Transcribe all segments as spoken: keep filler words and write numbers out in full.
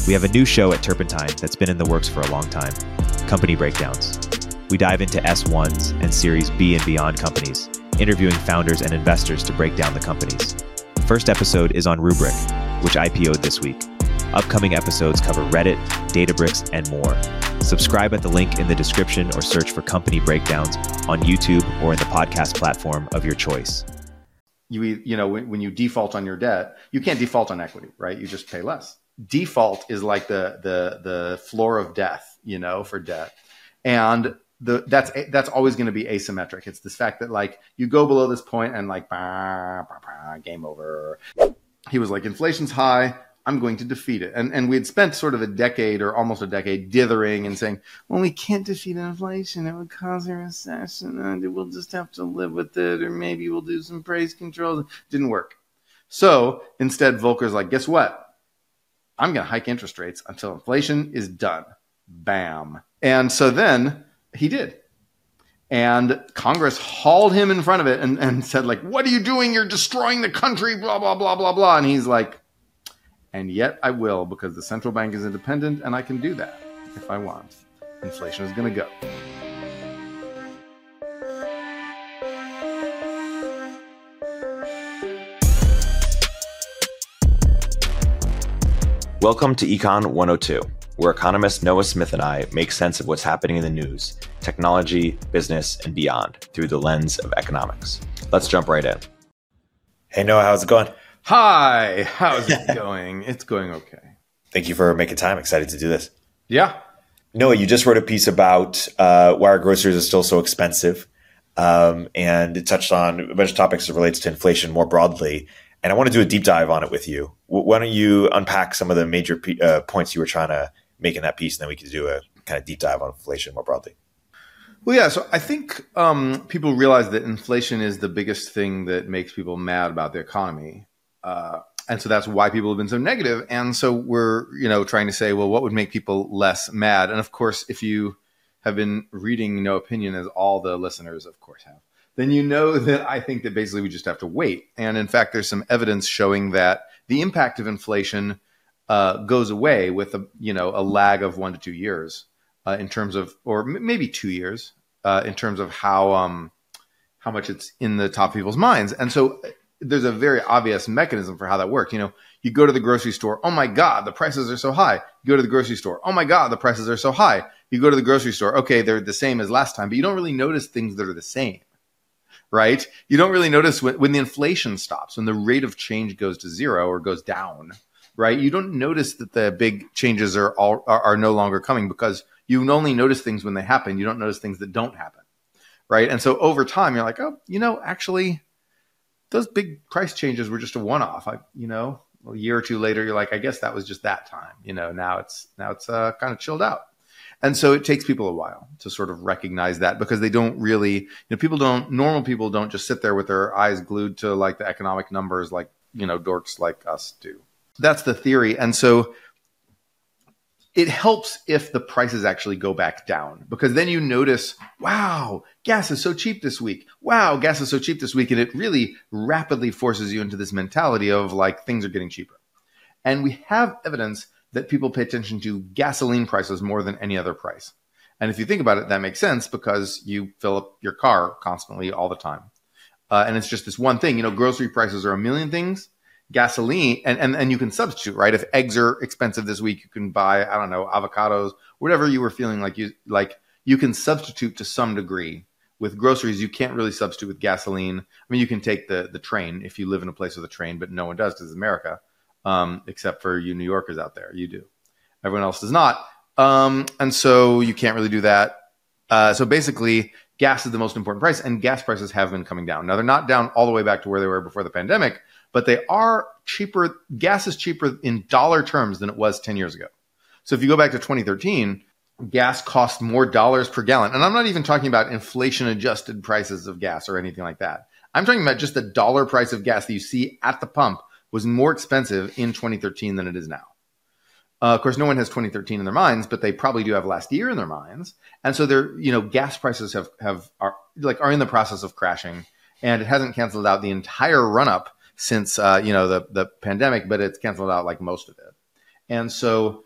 We have a new show at Turpentine that's been in the works for a long time, Company Breakdowns. We dive into S ones and Series B and beyond companies, interviewing founders and investors to break down the companies. First episode is on Rubrik, which I P O'd this week. Upcoming episodes cover Reddit, Databricks, and more. Subscribe at the link in the description or search for Company Breakdowns on YouTube or in the podcast platform of your choice. You, you know, when, when you default on your debt, you can't default on equity, right? You just pay less. Default is like the the the floor of death, you know, for debt, and the that's that's always going to be asymmetric. It's this fact that like you go below this point and like bah, bah, bah, game over. He was like, inflation's high, I'm going to defeat it, and and we had spent sort of a decade or almost a decade dithering and saying, well, we can't defeat inflation; it would cause a recession, and we'll just have to live with it, or maybe we'll do some price controls. Didn't work. So instead, Volcker's like, guess what? I'm going to hike interest rates until inflation is done. Bam. And so then he did. And Congress hauled him in front of it and, and said, like, what are you doing? You're destroying the country, blah, blah, blah, blah, blah. And he's like, and yet I will, because the central bank is independent and I can do that if I want. Inflation is going to go. Welcome to Econ one oh two, where economist Noah Smith and I make sense of what's happening in the news, technology, business, and beyond through the lens of economics. Let's jump right in. Hey, Noah, how's it going? Hi, how's it going? It's going okay. Thank you for making time. Excited to do this. Yeah. Noah, you just wrote a piece about uh, why our groceries are still so expensive, um, and it touched on a bunch of topics that relates to inflation more broadly. And I want to do a deep dive on it with you. Why don't you unpack some of the major p- uh, points you were trying to make in that piece, and then we could do a kind of deep dive on inflation more broadly. Well, yeah. So I think um, people realize that inflation is the biggest thing that makes people mad about the economy. Uh, and so that's why people have been so negative. And so we're, you know, trying to say, well, what would make people less mad? And of course, if you have been reading No Opinion, as all the listeners, of course, have, then you know that I think that basically we just have to wait. And in fact, there's some evidence showing that the impact of inflation uh, goes away with a, you know, a lag of one to two years uh, in terms of, or m- maybe two years uh, in terms of how um, how much it's in the top of people's minds. And so there's a very obvious mechanism for how that works. You know, you go to the grocery store. Oh my God, the prices are so high. You go to the grocery store. Oh my God, the prices are so high. You go to the grocery store. Okay, they're the same as last time, but you don't really notice things that are the same. Right? You don't really notice when, when the inflation stops, when the rate of change goes to zero or goes down, right? You don't notice that the big changes are all are, are no longer coming, because you only notice things when they happen. You don't notice things that don't happen, right? And so over time, you're like, oh, you know, actually, those big price changes were just a one-off. I, you know, a year or two later, you're like, I guess that was just that time. You know, now it's now it's uh, kind of chilled out. And so it takes people a while to sort of recognize that, because they don't really, you know, people don't, normal people don't just sit there with their eyes glued to like the economic numbers like, you know, dorks like us do. That's the theory. And so it helps if the prices actually go back down, because then you notice, wow, gas is so cheap this week. Wow, gas is so cheap this week. And it really rapidly forces you into this mentality of like things are getting cheaper. And we have evidence that people pay attention to gasoline prices more than any other price. And if you think about it, that makes sense, because you fill up your car constantly all the time. Uh, and it's just this one thing. You know, grocery prices are a million things. Gasoline, and, and, and you can substitute, right? If eggs are expensive this week, you can buy, I don't know, avocados, whatever you were feeling like you like, you can substitute to some degree. With groceries, you can't really substitute with gasoline. I mean, you can take the the train if you live in a place with a train, but no one does, because it's America. Um, except for you New Yorkers out there. You do. Everyone else does not. Um, and so you can't really do that. Uh, so basically, gas is the most important price, and gas prices have been coming down. Now, they're not down all the way back to where they were before the pandemic, but they are cheaper. Gas is cheaper in dollar terms than it was ten years ago. So if you go back to twenty thirteen, gas cost more dollars per gallon. And I'm not even talking about inflation-adjusted prices of gas or anything like that. I'm talking about just the dollar price of gas that you see at the pump was more expensive in twenty thirteen than it is now. Uh, of course, no one has twenty thirteen in their minds, but they probably do have last year in their minds. And so they're, you know, gas prices have, have are like are in the process of crashing, and it hasn't canceled out the entire run up since, uh, you know, the, the pandemic, but it's canceled out like most of it. And so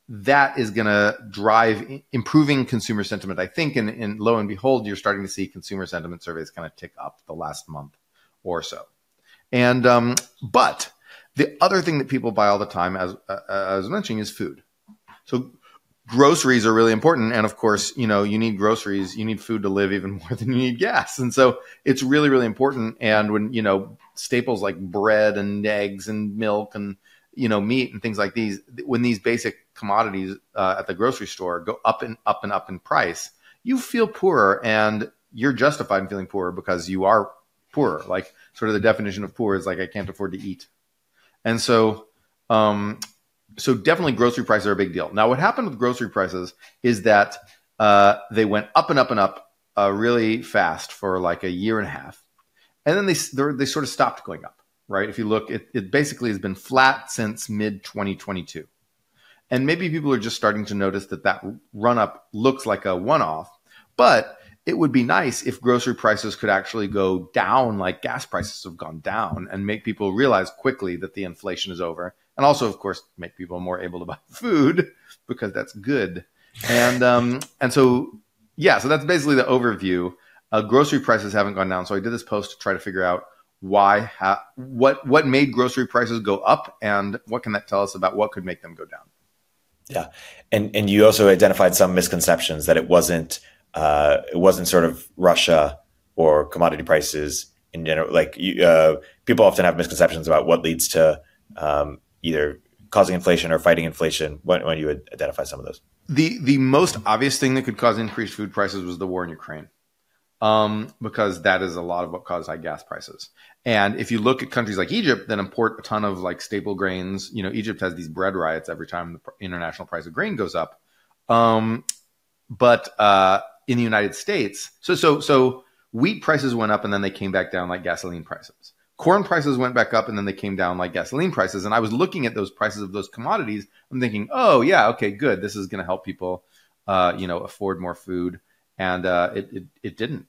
that is going to drive improving consumer sentiment, I think. And, and lo and behold, you're starting to see consumer sentiment surveys kind of tick up the last month or so. And um, but the other thing that people buy all the time, as uh, I was mentioning, is food. So groceries are really important. And of course, you know, you need groceries, you need food to live even more than you need gas. And so it's really, really important. And when, you know, staples like bread and eggs and milk and, you know, meat and things like these, when these basic commodities uh, at the grocery store go up and up and up in price, you feel poorer, and you're justified in feeling poorer because you are poorer. Like, sort of the definition of poor is like, I can't afford to eat. And so, um, So definitely grocery prices are a big deal. Now, what happened with grocery prices is that uh, they went up and up and up uh, really fast for like a year and a half. And then they they sort of stopped going up, right? If you look, it, it basically has been flat since mid twenty twenty-two. And maybe people are just starting to notice that that run up looks like a one-off. But it would be nice if grocery prices could actually go down like gas prices have gone down, and make people realize quickly that the inflation is over. And also, of course, make people more able to buy food, because that's good. And um, and so, yeah, so that's basically the overview. Uh, grocery prices haven't gone down. So I did this post to try to figure out why, ha- what what made grocery prices go up, and what can that tell us about what could make them go down. Yeah, and and you also identified some misconceptions, that it wasn't uh, it wasn't sort of Russia or commodity prices in general. Like you, uh, people often have misconceptions about what leads to um, either causing inflation or fighting inflation. When, when you would identify some of those, the the most obvious thing that could cause increased food prices was the war in Ukraine, um, because that is a lot of what caused high gas prices. And if you look at countries like Egypt that import a ton of like staple grains, you know, Egypt has these bread riots every time the international price of grain goes up. Um, but uh, in the United States, so so so wheat prices went up and then they came back down like gasoline prices. Corn prices went back up and then they came down like gasoline prices. And I was looking at those prices of those commodities. I'm thinking, oh yeah, okay, good. This is going to help people, uh, you know, afford more food. And uh, it, it it didn't,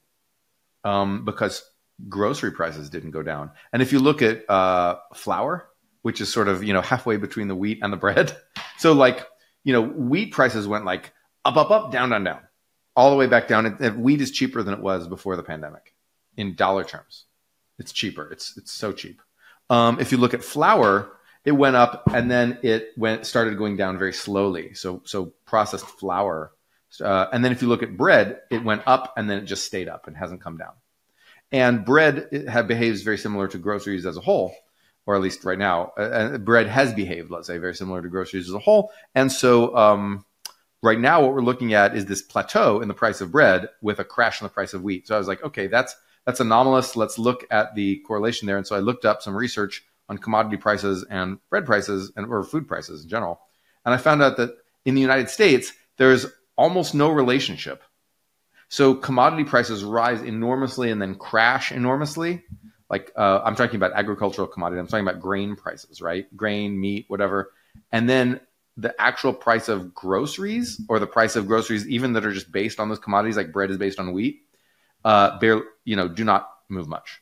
um, because grocery prices didn't go down. And if you look at uh, flour, which is sort of, you know, halfway between the wheat and the bread. So like, you know, wheat prices went like up, up, up, down, down, down, all the way back down. And, and wheat is cheaper than it was before the pandemic in dollar terms. It's cheaper. It's it's so cheap. Um, if you look at flour, it went up and then it went started going down very slowly. So so processed flour. Uh, and then if you look at bread, it went up and then it just stayed up and hasn't come down. And bread it have, behaves very similar to groceries as a whole, or at least right now. Uh, bread has behaved, let's say, very similar to groceries as a whole. And so um, right now what we're looking at is this plateau in the price of bread with a crash in the price of wheat. So I was like, okay, that's that's anomalous. Let's look at the correlation there. And so I looked up some research on commodity prices and bread prices and or food prices in general. And I found out that in the United States, there's almost no relationship. So commodity prices rise enormously and then crash enormously. Like uh, I'm talking about agricultural commodities. I'm talking about grain prices, right? Grain, meat, whatever. And then the actual price of groceries, or the price of groceries even that are just based on those commodities, like bread is based on wheat, uh, barely, you know, do not move much.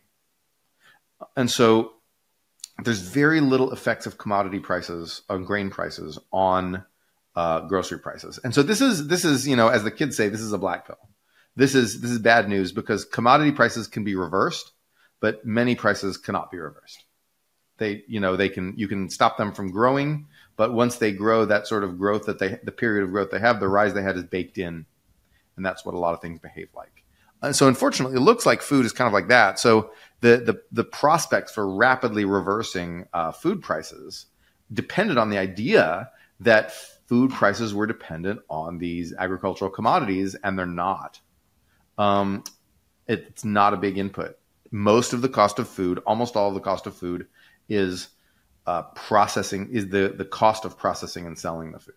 And so there's very little effects of commodity prices, on grain prices, on uh, grocery prices. And so this is this is you know, as the kids say, this is a black pill. This is this is bad news, because commodity prices can be reversed, but many prices cannot be reversed. They, you know, they can you can stop them from growing, but once they grow, that sort of growth that they the period of growth they have, the rise they had is baked in, and that's what a lot of things behave like. And so unfortunately, it looks like food is kind of like that. So the the the prospects for rapidly reversing uh, food prices depended on the idea that food prices were dependent on these agricultural commodities, and they're not. Um, it, it's not a big input. Most of the cost of food, almost all of the cost of food, is uh, processing, is the, the cost of processing and selling the food.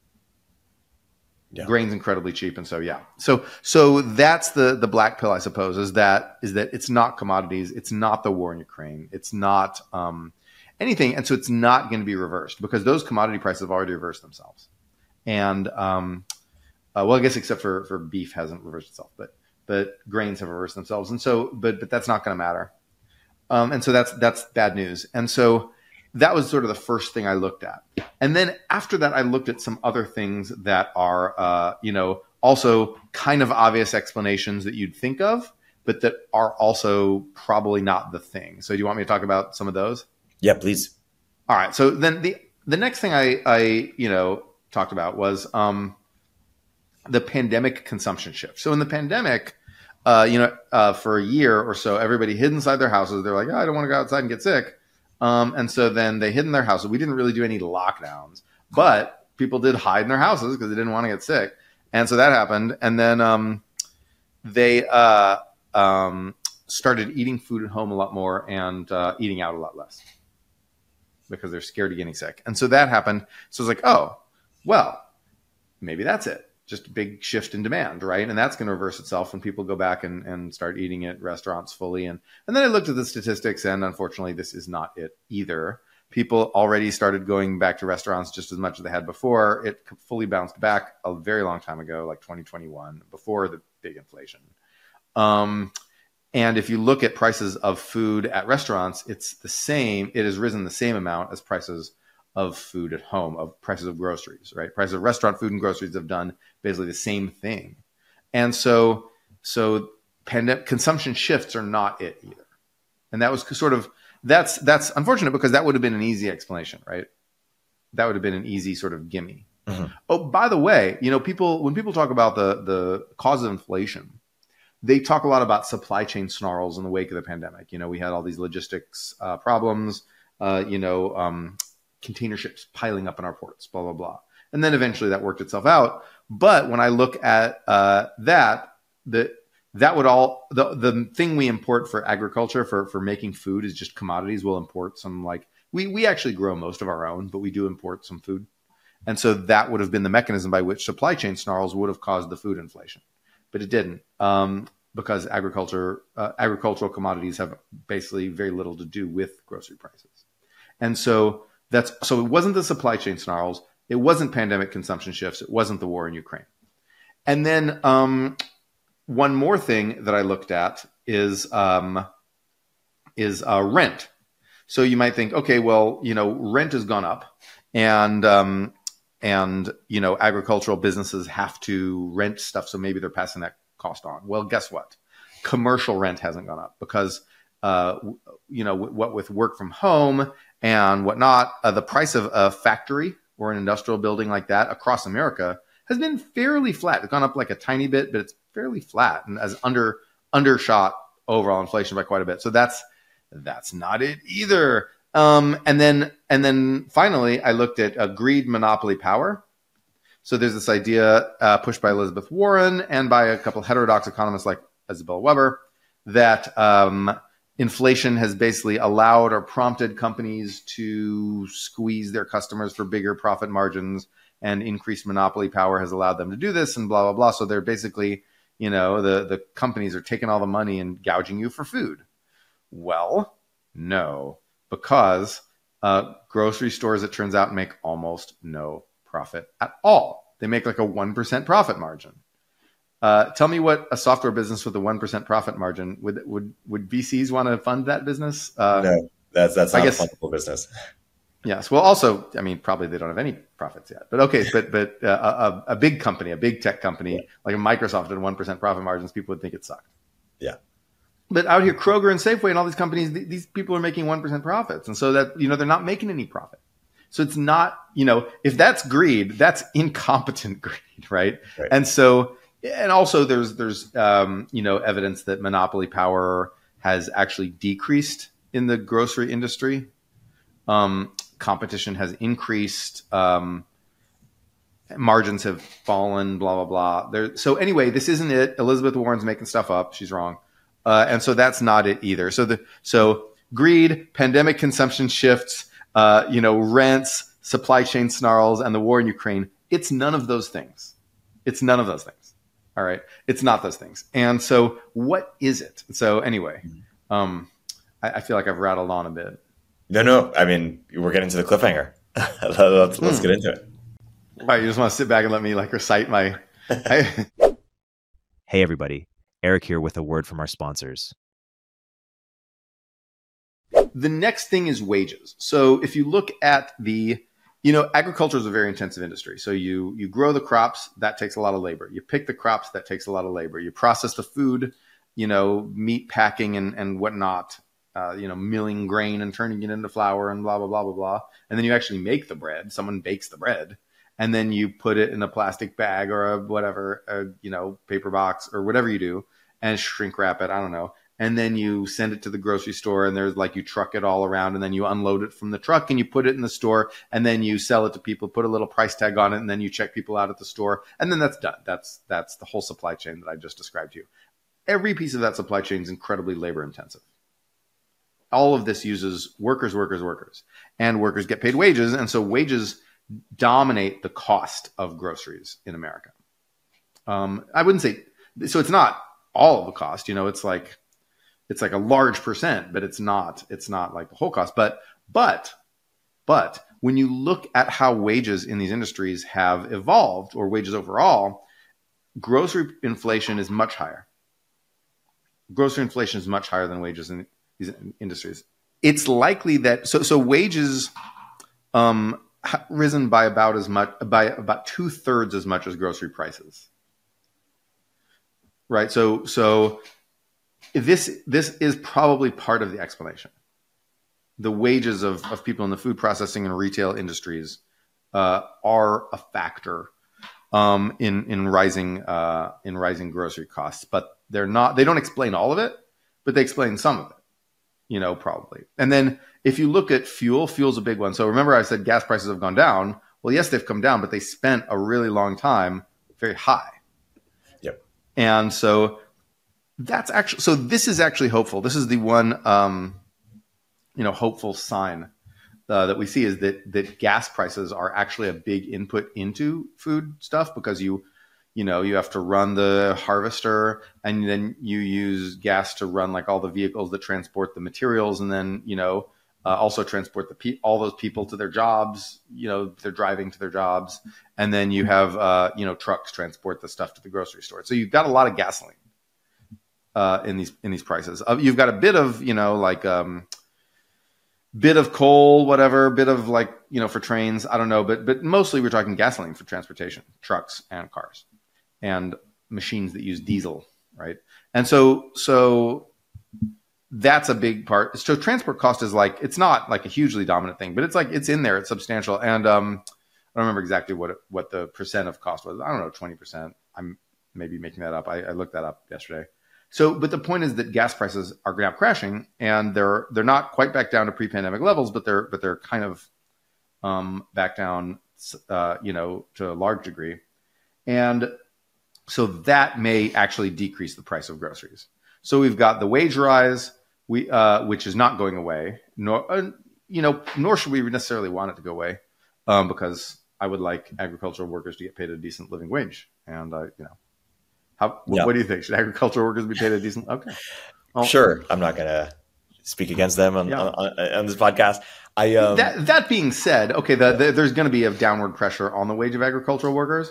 Yeah. Grain's incredibly cheap, and so yeah. So so that's the the black pill, I suppose, is that is that it's not commodities, it's not the war in Ukraine, it's not um, anything, and so it's not going to be reversed, because those commodity prices have already reversed themselves. And um, uh, well, I guess except for for beef hasn't reversed itself, but. But grains have reversed themselves. And so, but, but that's not going to matter. Um, and so that's, that's bad news. And so that was sort of the first thing I looked at. And then after that, I looked at some other things that are, uh, you know, also kind of obvious explanations that you'd think of, but that are also probably not the thing. So do you want me to talk about some of those? Yeah, please. All right. So then the the next thing I, I you know, talked about was um, the pandemic consumption shift. So in the pandemic, uh, you know, uh, for a year or so, everybody hid inside their houses. They're like, oh, I don't want to go outside and get sick. Um, and so then they hid in their houses. We didn't really do any lockdowns, but people did hide in their houses because they didn't want to get sick. And so that happened. And then um, they uh, um, started eating food at home a lot more and uh, eating out a lot less because they're scared of getting sick. And so that happened. So it's like, oh, well, maybe that's it. Just a big shift in demand, right? And that's going to reverse itself when people go back and, and start eating at restaurants fully. And, and then I looked at the statistics, and unfortunately, this is not it either. People already started going back to restaurants just as much as they had before. It fully bounced back a very long time ago, like twenty twenty-one, before the big inflation. Um, and if you look at prices of food at restaurants, it's the same. It has risen the same amount as prices of food at home, of prices of groceries, right? Prices of restaurant food and groceries have done basically the same thing. And so, so pandemic consumption shifts are not it either. And that was sort of, that's, that's unfortunate because that would have been an easy explanation, right? That would have been an easy sort of gimme. Mm-hmm. Oh, by the way, you know, people, when people talk about the, the cause of inflation, they talk a lot about supply chain snarls in the wake of the pandemic. You know, we had all these logistics uh, problems, uh, you know, um, container ships piling up in our ports, blah, blah, blah. And then eventually that worked itself out. But when I look at uh, that, the, that would all, the, the thing we import for agriculture, for, for making food is just commodities. We'll import some, like, we, we actually grow most of our own, but we do import some food. And so that would have been the mechanism by which supply chain snarls would have caused the food inflation. But it didn't, um, because agriculture, uh, agricultural commodities have basically very little to do with grocery prices. And so that's, so it wasn't the supply chain snarls. It wasn't pandemic consumption shifts. It wasn't the war in Ukraine. And then um, one more thing that I looked at is um, is uh, rent. So you might think, okay, well, you know, rent has gone up, and um, and you know, agricultural businesses have to rent stuff, so maybe they're passing that cost on. Well, guess what? Commercial rent hasn't gone up because uh, you know, what with work from home and whatnot, uh, the price of a factory or an industrial building like that across America has been fairly flat. It's gone up like a tiny bit, but it's fairly flat and as under undershot overall inflation by quite a bit. So that's that's not it either. Um, and then and then finally, I looked at uh, greed, monopoly, power. So there's this idea uh, pushed by Elizabeth Warren and by a couple of heterodox economists like Isabel Weber that um, inflation has basically allowed or prompted companies to squeeze their customers for bigger profit margins, and increased monopoly power has allowed them to do this, and blah, blah, blah. So they're basically, you know, the, the companies are taking all the money and gouging you for food. Well, no, because uh, grocery stores, it turns out, make almost no profit at all. They make like a one percent profit margin. Uh, tell me what a software business with a one percent profit margin, would would would V Cs want to fund that business? Uh, no, that's that's not I guess, a fundable business. Yes. Well, also, I mean, probably they don't have any profits yet. But okay, but but uh, a, a big company, a big tech company, yeah, like a Microsoft at one percent profit margins, people would think it sucked. Yeah. But out here, Kroger and Safeway and all these companies, th- these people are making one percent profits. And so that, you know, they're not making any profit. So it's not, you know, if that's greed, that's incompetent greed, right? right. And so, and also there's, there's, um, you know, evidence that monopoly power has actually decreased in the grocery industry. Um, competition has increased. Um, margins have fallen, blah, blah, blah. There, so anyway, this isn't it. Elizabeth Warren's making stuff up. She's wrong. Uh, and so that's not it either. So the, so greed, pandemic consumption shifts, uh, you know, rents, supply chain snarls, and the war in Ukraine. It's none of those things. It's none of those things. All right. It's not those things. And so what is it? So anyway, um, I, I feel like I've rattled on a bit. No, no. I mean, we're getting to the cliffhanger. let's, let's hmm. get into it. All right. You just want to sit back and let me like recite my. I... Hey, everybody. Eric here with a word from our sponsors. The next thing is wages. So if you look at the, you know, agriculture is a very intensive industry. So you you grow the crops, that takes a lot of labor. You pick the crops, that takes a lot of labor. You process the food, you know, meat packing and, and whatnot, uh, you know, milling grain and turning it into flour and blah, blah, blah, blah, blah. And then you actually make the bread. Someone bakes the bread. And then you put it in a plastic bag or a whatever, a, you know, paper box or whatever you do and shrink wrap it. I don't know. And then you send it to the grocery store and there's like, you truck it all around and then you unload it from the truck and you put it in the store and then you sell it to people, put a little price tag on it. And then you check people out at the store and then that's done. That's, that's the whole supply chain that I just described to you. Every piece of that supply chain is incredibly labor intensive. All of this uses workers, workers, workers, and workers get paid wages. And so wages dominate the cost of groceries in America. Um, I wouldn't say, so it's not all of the cost, you know, it's like, it's like a large percent, but it's not, it's not like the whole cost. But, but, but when you look at how wages in these industries have evolved or wages overall, grocery inflation is much higher. Grocery inflation is much higher than wages in these industries. It's likely that, so, so wages, um, risen by about as much, by about two thirds as much as grocery prices. Right. So, so this, this is probably part of the explanation. The wages of, of people in the food processing and retail industries, uh, are a factor, um, in, in rising, uh, in rising grocery costs, but they're not, they don't explain all of it, but they explain some of it, you know, probably. And then if you look at fuel, fuel's a big one. So remember I said gas prices have gone down. Well, yes, they've come down, but they spent a really long time very high. Yep. And so that's actually, so this is actually hopeful. This is the one, um, you know, hopeful sign uh, that we see is that, that gas prices are actually a big input into food stuff because you, you know, you have to run the harvester and then you use gas to run like all the vehicles that transport the materials and then, you know, Uh, also transport the pe- all those people to their jobs, you know, they're driving to their jobs. And then you have, uh, you know, trucks transport the stuff to the grocery store. So you've got a lot of gasoline uh, in these in these prices. Uh, you've got a bit of, you know, like um, bit of coal, whatever, bit of like, you know, for trains. I don't know. But but mostly we're talking gasoline for transportation, trucks and cars and machines that use diesel. Right. And so so. That's a big part. So transport cost is like, it's not like a hugely dominant thing, but it's like, it's in there. It's substantial. And um, I don't remember exactly what it, what the percent of cost was. I don't know, twenty percent. I'm maybe making that up. I, I looked that up yesterday. So, but the point is that gas prices are now crashing and they're, they're not quite back down to pre-pandemic levels, but they're, but they're kind of um, back down, uh, you know, to a large degree. And so that may actually decrease the price of groceries. So we've got the wage rise, we uh, which is not going away. Nor uh, you know, nor should we necessarily want it to go away, um, because I would like agricultural workers to get paid a decent living wage. And uh, you know, how what, yeah. what do you think? Should agricultural workers be paid a decent? Okay, well, sure. I'm not going to speak against them on, yeah. on, on, on this podcast. I um, that that being said, okay, the, the, there's going to be a downward pressure on the wage of agricultural workers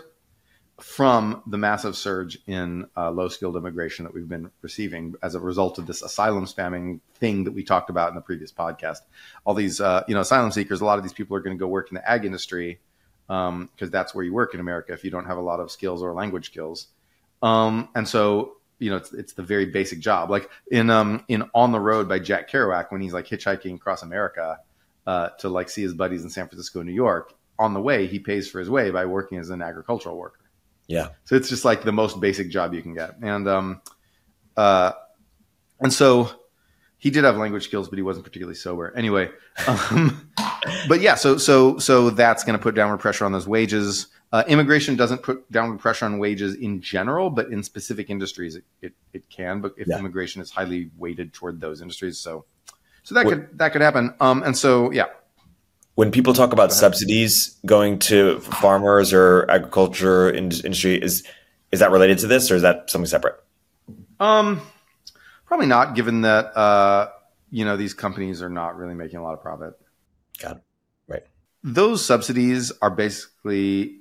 from the massive surge in uh, low-skilled immigration that we've been receiving as a result of this asylum spamming thing that we talked about in the previous podcast. All these, uh, you know, asylum seekers, a lot of these people are going to go work in the ag industry because um, that's where you work in America if you don't have a lot of skills or language skills. Um, and so, you know, it's, it's the very basic job. Like in um, in On the Road by Jack Kerouac, when he's like hitchhiking across America uh, to like see his buddies in San Francisco and New York, on the way, he pays for his way by working as an agricultural worker. Yeah. So it's just like the most basic job you can get. And, um, uh, and so he did have language skills, but he wasn't particularly sober anyway. Um, but yeah, so, so, so that's going to put downward pressure on those wages. Uh, immigration doesn't put downward pressure on wages in general, but in specific industries, it, it, it can, but if yeah. immigration is highly weighted toward those industries. So, so that what, could, that could happen. Um, and so, yeah. When people talk about subsidies going to farmers or agriculture industry, is is that related to this or is that something separate? Um, probably not, given that uh, you know these companies are not really making a lot of profit. Got it. Right. Those subsidies are basically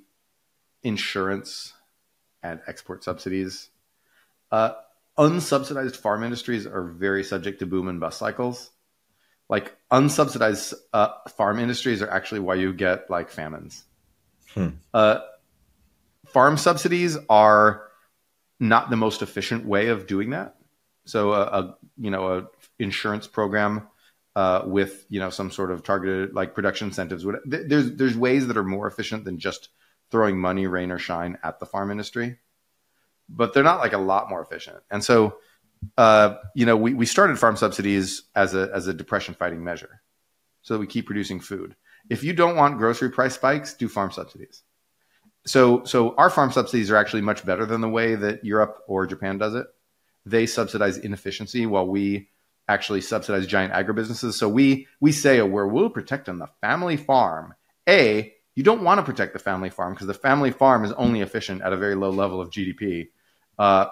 insurance and export subsidies. Uh, unsubsidized farm industries are very subject to boom and bust cycles. like unsubsidized uh, farm industries are actually why you get like famines. Hmm. Uh, farm subsidies are not the most efficient way of doing that. So a, a you know a insurance program uh, with you know some sort of targeted like production incentives. There's there's ways that are more efficient than just throwing money, rain or shine, at the farm industry, but they're not like a lot more efficient. And so uh, you know we we started farm subsidies as a as a depression fighting measure, so that we keep producing food. If you don't want grocery price spikes, do farm subsidies. So so our farm subsidies are actually much better than the way that Europe or Japan does it. They subsidize inefficiency while we actually subsidize giant agribusinesses. So we we say, oh, we're we'll protect on the family farm. A, you don't want to protect the family farm because the family farm is only efficient at a very low level of G D P. Uh,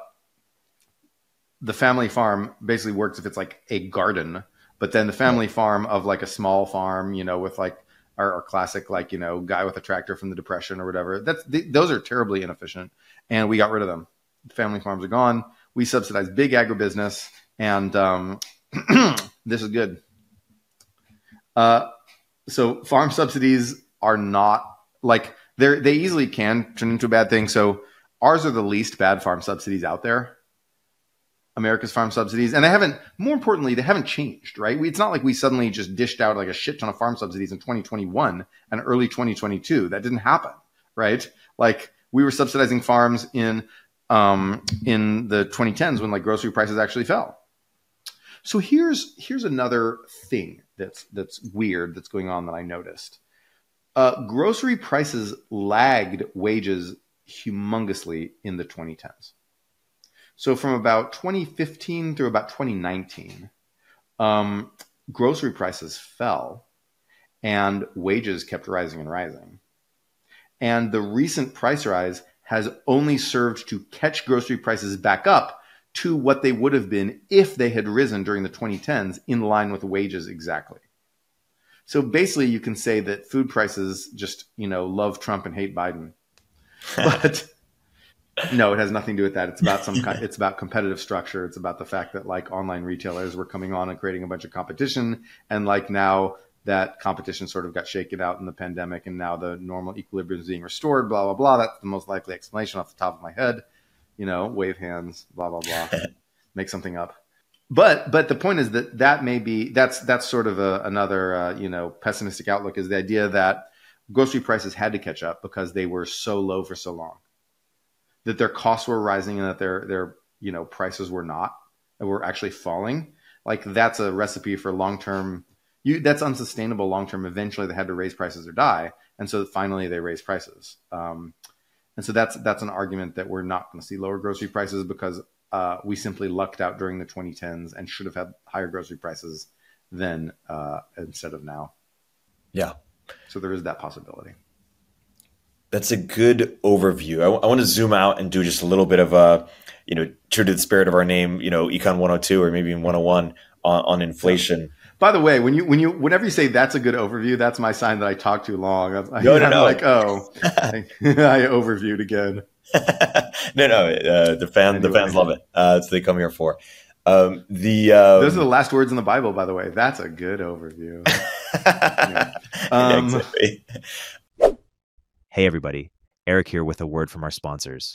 the family farm basically works if it's like a garden, but then the family farm of like a small farm, you know, with like our, our classic, like, you know, guy with a tractor from the Depression or whatever, that's th- those are terribly inefficient. And we got rid of them. Family farms are gone. We subsidize big agribusiness, and um, this is good. Uh, so farm subsidies are not like they they easily can turn into a bad thing. So ours are the least bad farm subsidies out there. America's farm subsidies, and they haven't. More importantly, they haven't changed. Right? We, it's not like we suddenly just dished out like a shit ton of farm subsidies in twenty twenty-one and early twenty twenty-two. That didn't happen. Right? Like we were subsidizing farms in. Um, in the twenty tens when like grocery prices actually fell. So here's here's another thing that's that's weird that's going on that I noticed. Uh, grocery prices lagged wages humongously in the twenty tens. So from about twenty fifteen through about twenty nineteen, um, grocery prices fell and wages kept rising and rising. And the recent price rise has only served to catch grocery prices back up to what they would have been if they had risen during the twenty tens in line with wages exactly. So basically you can say that food prices just, you know, love Trump and hate Biden. But no, it has nothing to do with that. It's about some kind, it's about competitive structure. It's about the fact that like online retailers were coming on and creating a bunch of competition, and like now that competition sort of got shaken out in the pandemic, and now the normal equilibrium is being restored, blah, blah, blah. That's the most likely explanation off the top of my head. You know, wave hands, blah, blah, blah, make something up. But but the point is that that may be, that's that's sort of a, another, uh, you know, pessimistic outlook, is the idea that grocery prices had to catch up because they were so low for so long, that their costs were rising and that their, their you know, prices were not, and were actually falling. Like that's a recipe for long-term. You, that's unsustainable long-term. Eventually they had to raise prices or die. And so finally they raised prices. Um, and so that's, that's an argument that we're not going to see lower grocery prices because uh, we simply lucked out during the twenty tens and should have had higher grocery prices then uh, instead of now. Yeah. So there is that possibility. That's a good overview. I, w- I want to zoom out and do just a little bit of a, you know, true to the spirit of our name, you know, Econ one oh two or maybe even one oh one on, on inflation. Yeah. By the way, when you when you whenever you say that's a good overview, that's my sign that I talk too long. I, no, no, I'm no. like, oh, I, I overviewed again. no, no, uh, the fan, anyway. the fans love it. Uh, that's what they come here for. Um, the um, those are the last words in the Bible, by the way. That's a good overview. yeah. um, yeah, exactly. Hey, everybody. Eric here with a word from our sponsors.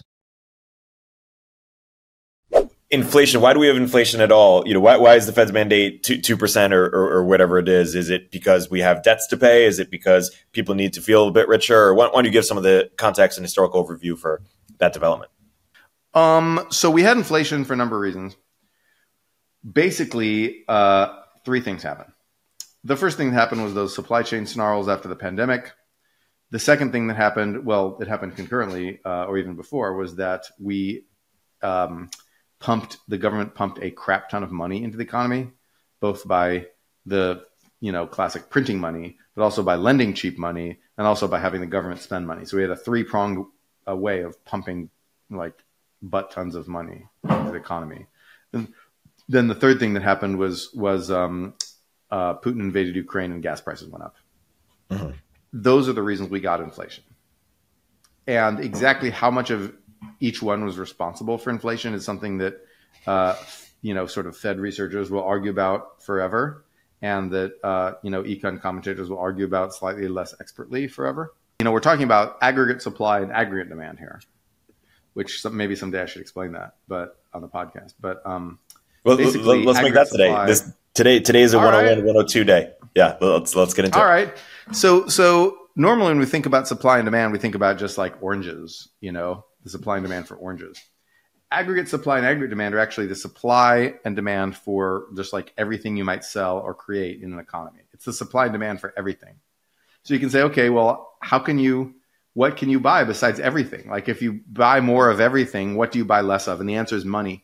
Inflation. Why do we have inflation at all? You know, why, why is the Fed's mandate two, 2% or, or, or whatever it is? Is it because we have debts to pay? Is it because people need to feel a bit richer? Or why, why don't you give some of the context and historical overview for that development? Um, so we had inflation for a number of reasons. Basically, uh, three things happened. The first thing that happened was those supply chain snarls after the pandemic. The second thing that happened, well, it happened concurrently uh, or even before, was that we um, pumped, the government pumped a crap ton of money into the economy, both by the, you know, classic printing money, but also by lending cheap money and also by having the government spend money. So we had a three-pronged uh, way of pumping like butt tons of money into the economy. And then the third thing that happened was, was um, uh, Putin invaded Ukraine and gas prices went up. Mm-hmm. Those are the reasons we got inflation. And exactly how much of each one was responsible for inflation is something that, uh, you know, sort of Fed researchers will argue about forever. and that uh, you know econ commentators will argue about slightly less expertly forever. You know, we're talking about aggregate supply and aggregate demand here, which some, maybe someday I should explain that, but on the podcast. But um, well, let's make that today. Supply, this today today is a one oh one, right. one oh two day. Yeah, let's let's get into All it. All right. So so normally when we think about supply and demand, we think about just like oranges. You know, the supply and demand for oranges. Aggregate supply and aggregate demand are actually the supply and demand for just like everything you might sell or create in an economy. It's the supply and demand for everything. So you can say, okay, well, how can you, what can you buy besides everything? Like if you buy more of everything, what do you buy less of? And the answer is money.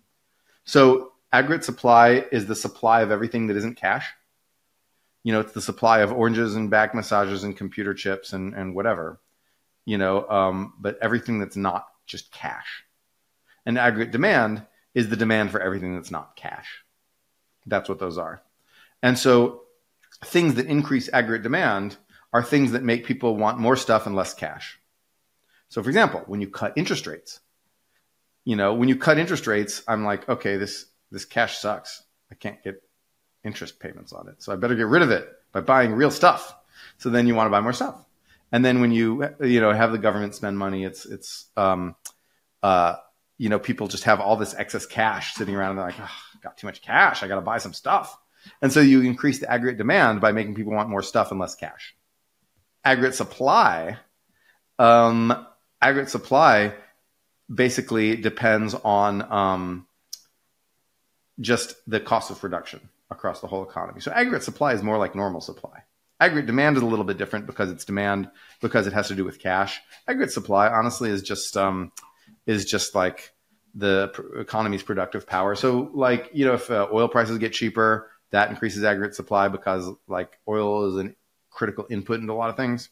So aggregate supply is the supply of everything that isn't cash. You know, it's the supply of oranges and back massagers and computer chips and, and whatever, you know, um, but everything that's not just cash. And aggregate demand is the demand for everything that's not cash. That's what those are. And so things that increase aggregate demand are things that make people want more stuff and less cash. So for example, when you cut interest rates, you know, when you cut interest rates, I'm like, okay, this, this cash sucks. I can't get interest payments on it. So I better get rid of it by buying real stuff. So then you want to buy more stuff. And then when you, you know, have the government spend money, it's, it's, um, uh, you know, people just have all this excess cash sitting around and they're like, oh, got too much cash. I got to buy some stuff. And so you increase the aggregate demand by making people want more stuff and less cash. Aggregate supply, um, aggregate supply basically depends on um, just the cost of production across the whole economy. So aggregate supply is more like normal supply. Aggregate demand is a little bit different because it's demand, because it has to do with cash. Aggregate supply, honestly, is just um, is just like the pr- economy's productive power. So like, you know, if uh, oil prices get cheaper, that increases aggregate supply because like oil is a critical input into a lot of things.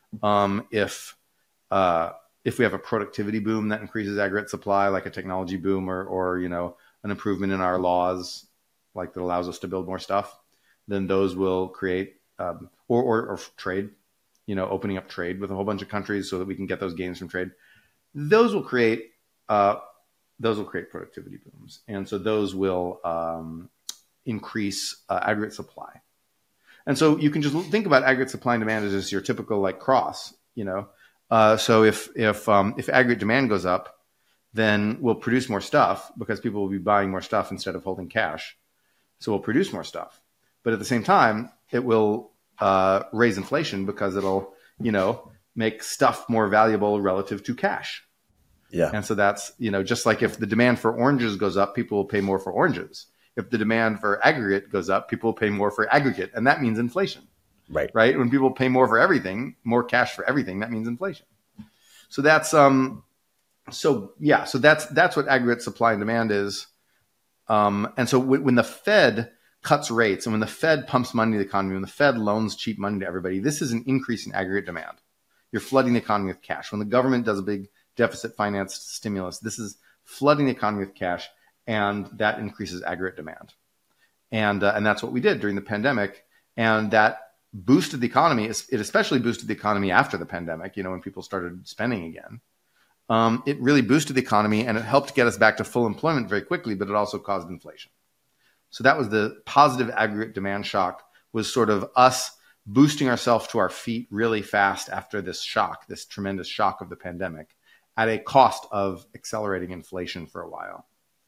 Um, if uh, if we have a productivity boom, that increases aggregate supply, like a technology boom or, or, you know, an improvement in our laws, like that allows us to build more stuff, then those will create, um, or, or, or trade, you know, opening up trade with a whole bunch of countries so that we can get those gains from trade. Those will create, uh, those will create productivity booms. And so those will um, increase uh, aggregate supply. And so you can just think about aggregate supply and demand as just your typical like cross, you know. Uh, so if if um, if aggregate demand goes up, then we'll produce more stuff because people will be buying more stuff instead of holding cash. So we'll produce more stuff. But at the same time, it will uh, raise inflation because it'll, you know, make stuff more valuable relative to cash. Yeah. And so that's, you know, just like if the demand for oranges goes up, people will pay more for oranges. If the demand for aggregate goes up, people will pay more for aggregate. And that means inflation. Right. Right. When people pay more for everything, more cash for everything, that means inflation. So that's, um, so yeah, so that's, that's what aggregate supply and demand is. Um, and so w- when the Fed cuts rates and when the Fed pumps money to the economy, when the Fed loans cheap money to everybody, this is an increase in aggregate demand. You're flooding the economy with cash. When the government does a big deficit financed stimulus, this is flooding the economy with cash, and that increases aggregate demand. And, uh, and that's what we did during the pandemic. And that boosted the economy. It especially boosted the economy after the pandemic, you know, when people started spending again. Um, it really boosted the economy and it helped get us back to full employment very quickly, but it also caused inflation. So that was the positive aggregate demand shock, was sort of us boosting ourselves to our feet really fast after this shock, this tremendous shock of the pandemic, at a cost of accelerating inflation for a while.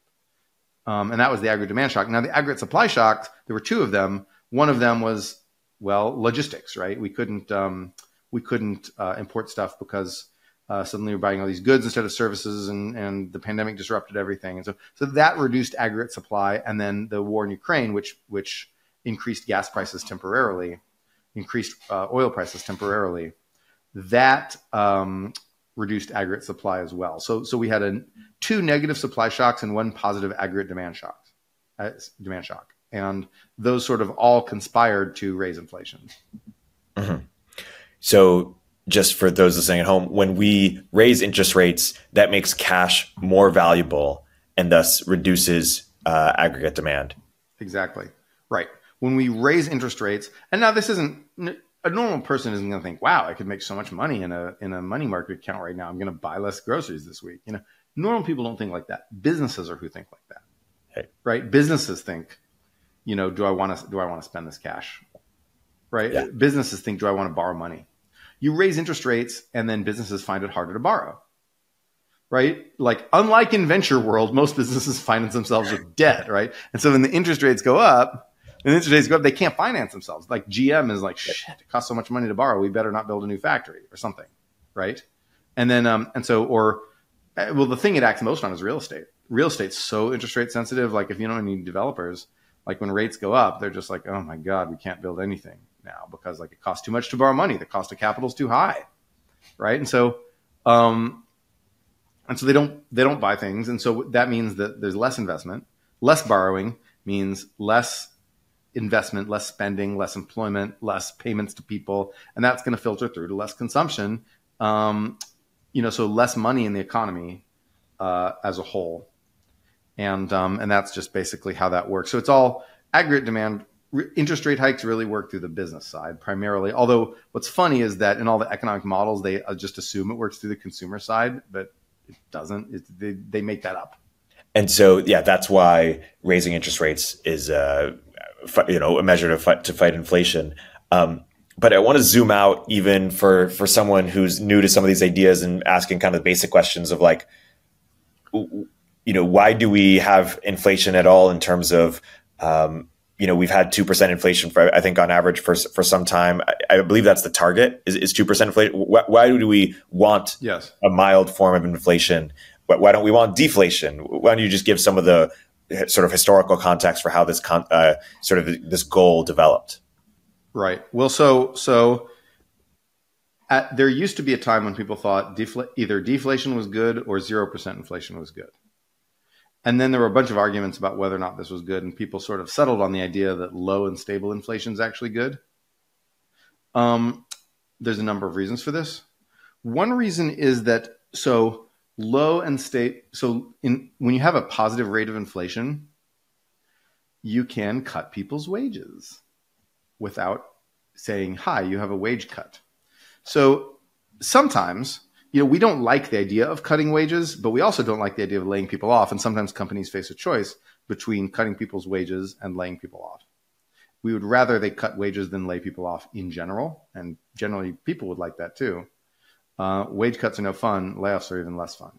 Um, and that was the aggregate demand shock. Now, the aggregate supply shocks, there were two of them. One of them was, well, logistics, right? We couldn't um, we couldn't uh, import stuff because uh, suddenly we're buying all these goods instead of services, and, and the pandemic disrupted everything. And so so that reduced aggregate supply. And then the war in Ukraine, which which increased gas prices temporarily, increased uh, oil prices temporarily, that um, reduced aggregate supply as well. So so we had a, two negative supply shocks and one positive aggregate demand shock, uh, demand shock. And those sort of all conspired to raise inflation. Mm-hmm. So just for those listening at home, when we raise interest rates, that makes cash more valuable and thus reduces uh, aggregate demand. Exactly. Right. When we raise interest rates, and now this isn't, a normal person isn't going to think, wow, I could make so much money in a in a money market account right now. I'm going to buy less groceries this week. You know, normal people don't think like that. Businesses are who think like that. Hey. Right? Businesses think, you know, do I want to do I want to spend this cash? Right? Yeah. Businesses think, do I want to borrow money? You raise interest rates, and then businesses find it harder to borrow. Right? Like, unlike in venture world, most businesses finance themselves with debt, right? And so when the interest rates go up, and the interest rates go up, they can't finance themselves. Like G M is like, shit, it costs so much money to borrow. We better not build a new factory or something, right? And then, um, and so, or, well, the thing it acts most on is real estate. Real estate's so interest rate sensitive. Like, if you don't have any developers, like when rates go up, they're just like, oh my God, we can't build anything now because like it costs too much to borrow money. The cost of capital is too high, right? And so, um, And so they don't they don't buy things. And so that means that there's less investment. Less borrowing means less investment, less spending, less employment, less payments to people. And that's going to filter through to less consumption. Um, you know, so less money in the economy uh, as a whole. And um, and that's just basically how that works. So it's all aggregate demand. Re- interest rate hikes really work through the business side primarily. Although what's funny is that in all the economic models, they uh, just assume it works through the consumer side, but it doesn't. It, they, they make that up. And so, yeah, that's why raising interest rates is, uh, you know, a measure to fight to fight inflation. Um, but I want to zoom out even for for someone who's new to some of these ideas and asking kind of the basic questions of like, you know, why do we have inflation at all in terms of, um, you know, we've had two percent inflation for, I think on average for for some time. I, I believe that's the target is, is two percent inflation. Why, why do we want yes. a mild form of inflation? Why don't we want deflation? Why don't you just give some of the sort of historical context for how this con- uh, sort of this goal developed? Right. Well, so so at, there used to be a time when people thought defl- either deflation was good or zero percent inflation was good. And then there were a bunch of arguments about whether or not this was good. And people sort of settled on the idea that low and stable inflation is actually good. Um, there's a number of reasons for this. One reason is that so low and state. So in, when you have a positive rate of inflation, you can cut people's wages without saying, hi, you have a wage cut. So sometimes, you know, we don't like the idea of cutting wages, but we also don't like the idea of laying people off. And sometimes companies face a choice between cutting people's wages and laying people off. We would rather they cut wages than lay people off in general. And generally people would like that too. Uh, wage cuts are no fun. Layoffs are even less fun.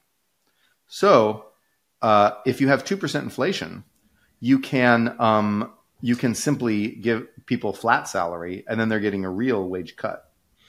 So uh, if you have two percent inflation, you can um, you can simply give people flat salary and then they're getting a real wage cut.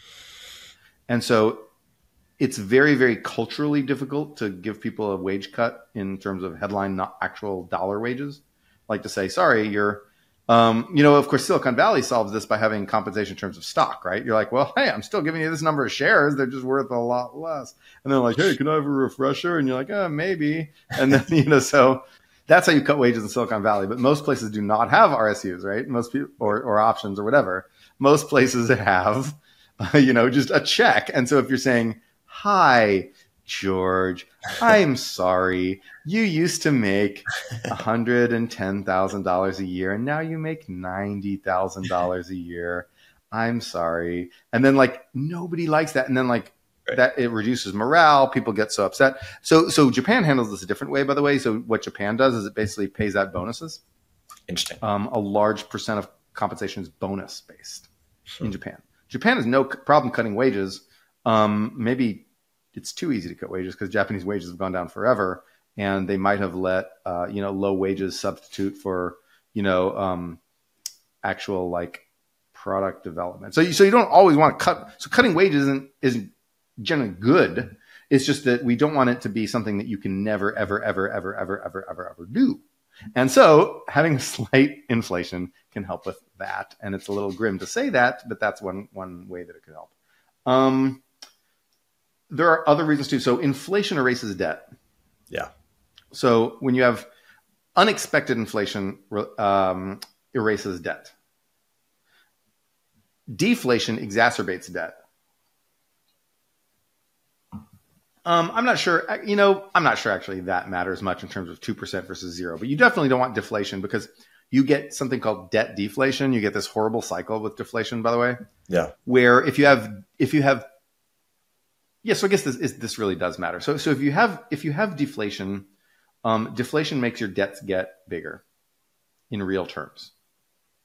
And so it's very, very culturally difficult to give people a wage cut in terms of headline, not actual dollar wages. Like to say, sorry, you're Um, you know, of course, Silicon Valley solves this by having compensation in terms of stock, right? You're like, well, hey, I'm still giving you this number of shares. They're just worth a lot less. And they're like, hey, can I have a refresher? And you're like, oh, maybe. And then, you know, so that's how you cut wages in Silicon Valley. But most places do not have R S Us, right? Most people, or, or options or whatever. Most places have, uh, you know, just a check. And so if you're saying, hi, George, I'm sorry. You used to make one hundred ten thousand dollars a year and now you make ninety thousand dollars a year. I'm sorry. And then like nobody likes that. And then like right. that it reduces morale. People get so upset. So so Japan handles this a different way, by the way. So what Japan does is it basically pays out bonuses. Interesting. Um, a large percent of compensation is bonus based hmm. in Japan. Japan has no problem cutting wages. Um, maybe it's too easy to cut wages because Japanese wages have gone down forever. And they might have let, uh, you know, low wages substitute for, you know, um, actual like product development. So you, so you don't always want to cut. So cutting wages isn't, isn't generally good. It's just that we don't want it to be something that you can never, ever, ever, ever, ever, ever, ever, ever do. And so having slight inflation can help with that. And it's a little grim to say that, but that's one, one way that it could help. Um, there are other reasons too. So inflation erases debt. Yeah. So when you have unexpected inflation, um, erases debt. Deflation exacerbates debt. Um, I'm not sure, you know, I'm not sure actually that matters much in terms of two percent versus zero, but you definitely don't want deflation because you get something called debt deflation. You get this horrible cycle with deflation, by the way. Yeah. Where if you have, if you have, yeah, so I guess this is, this really does matter. So, so if you have, if you have deflation, Um, deflation makes your debts get bigger in real terms.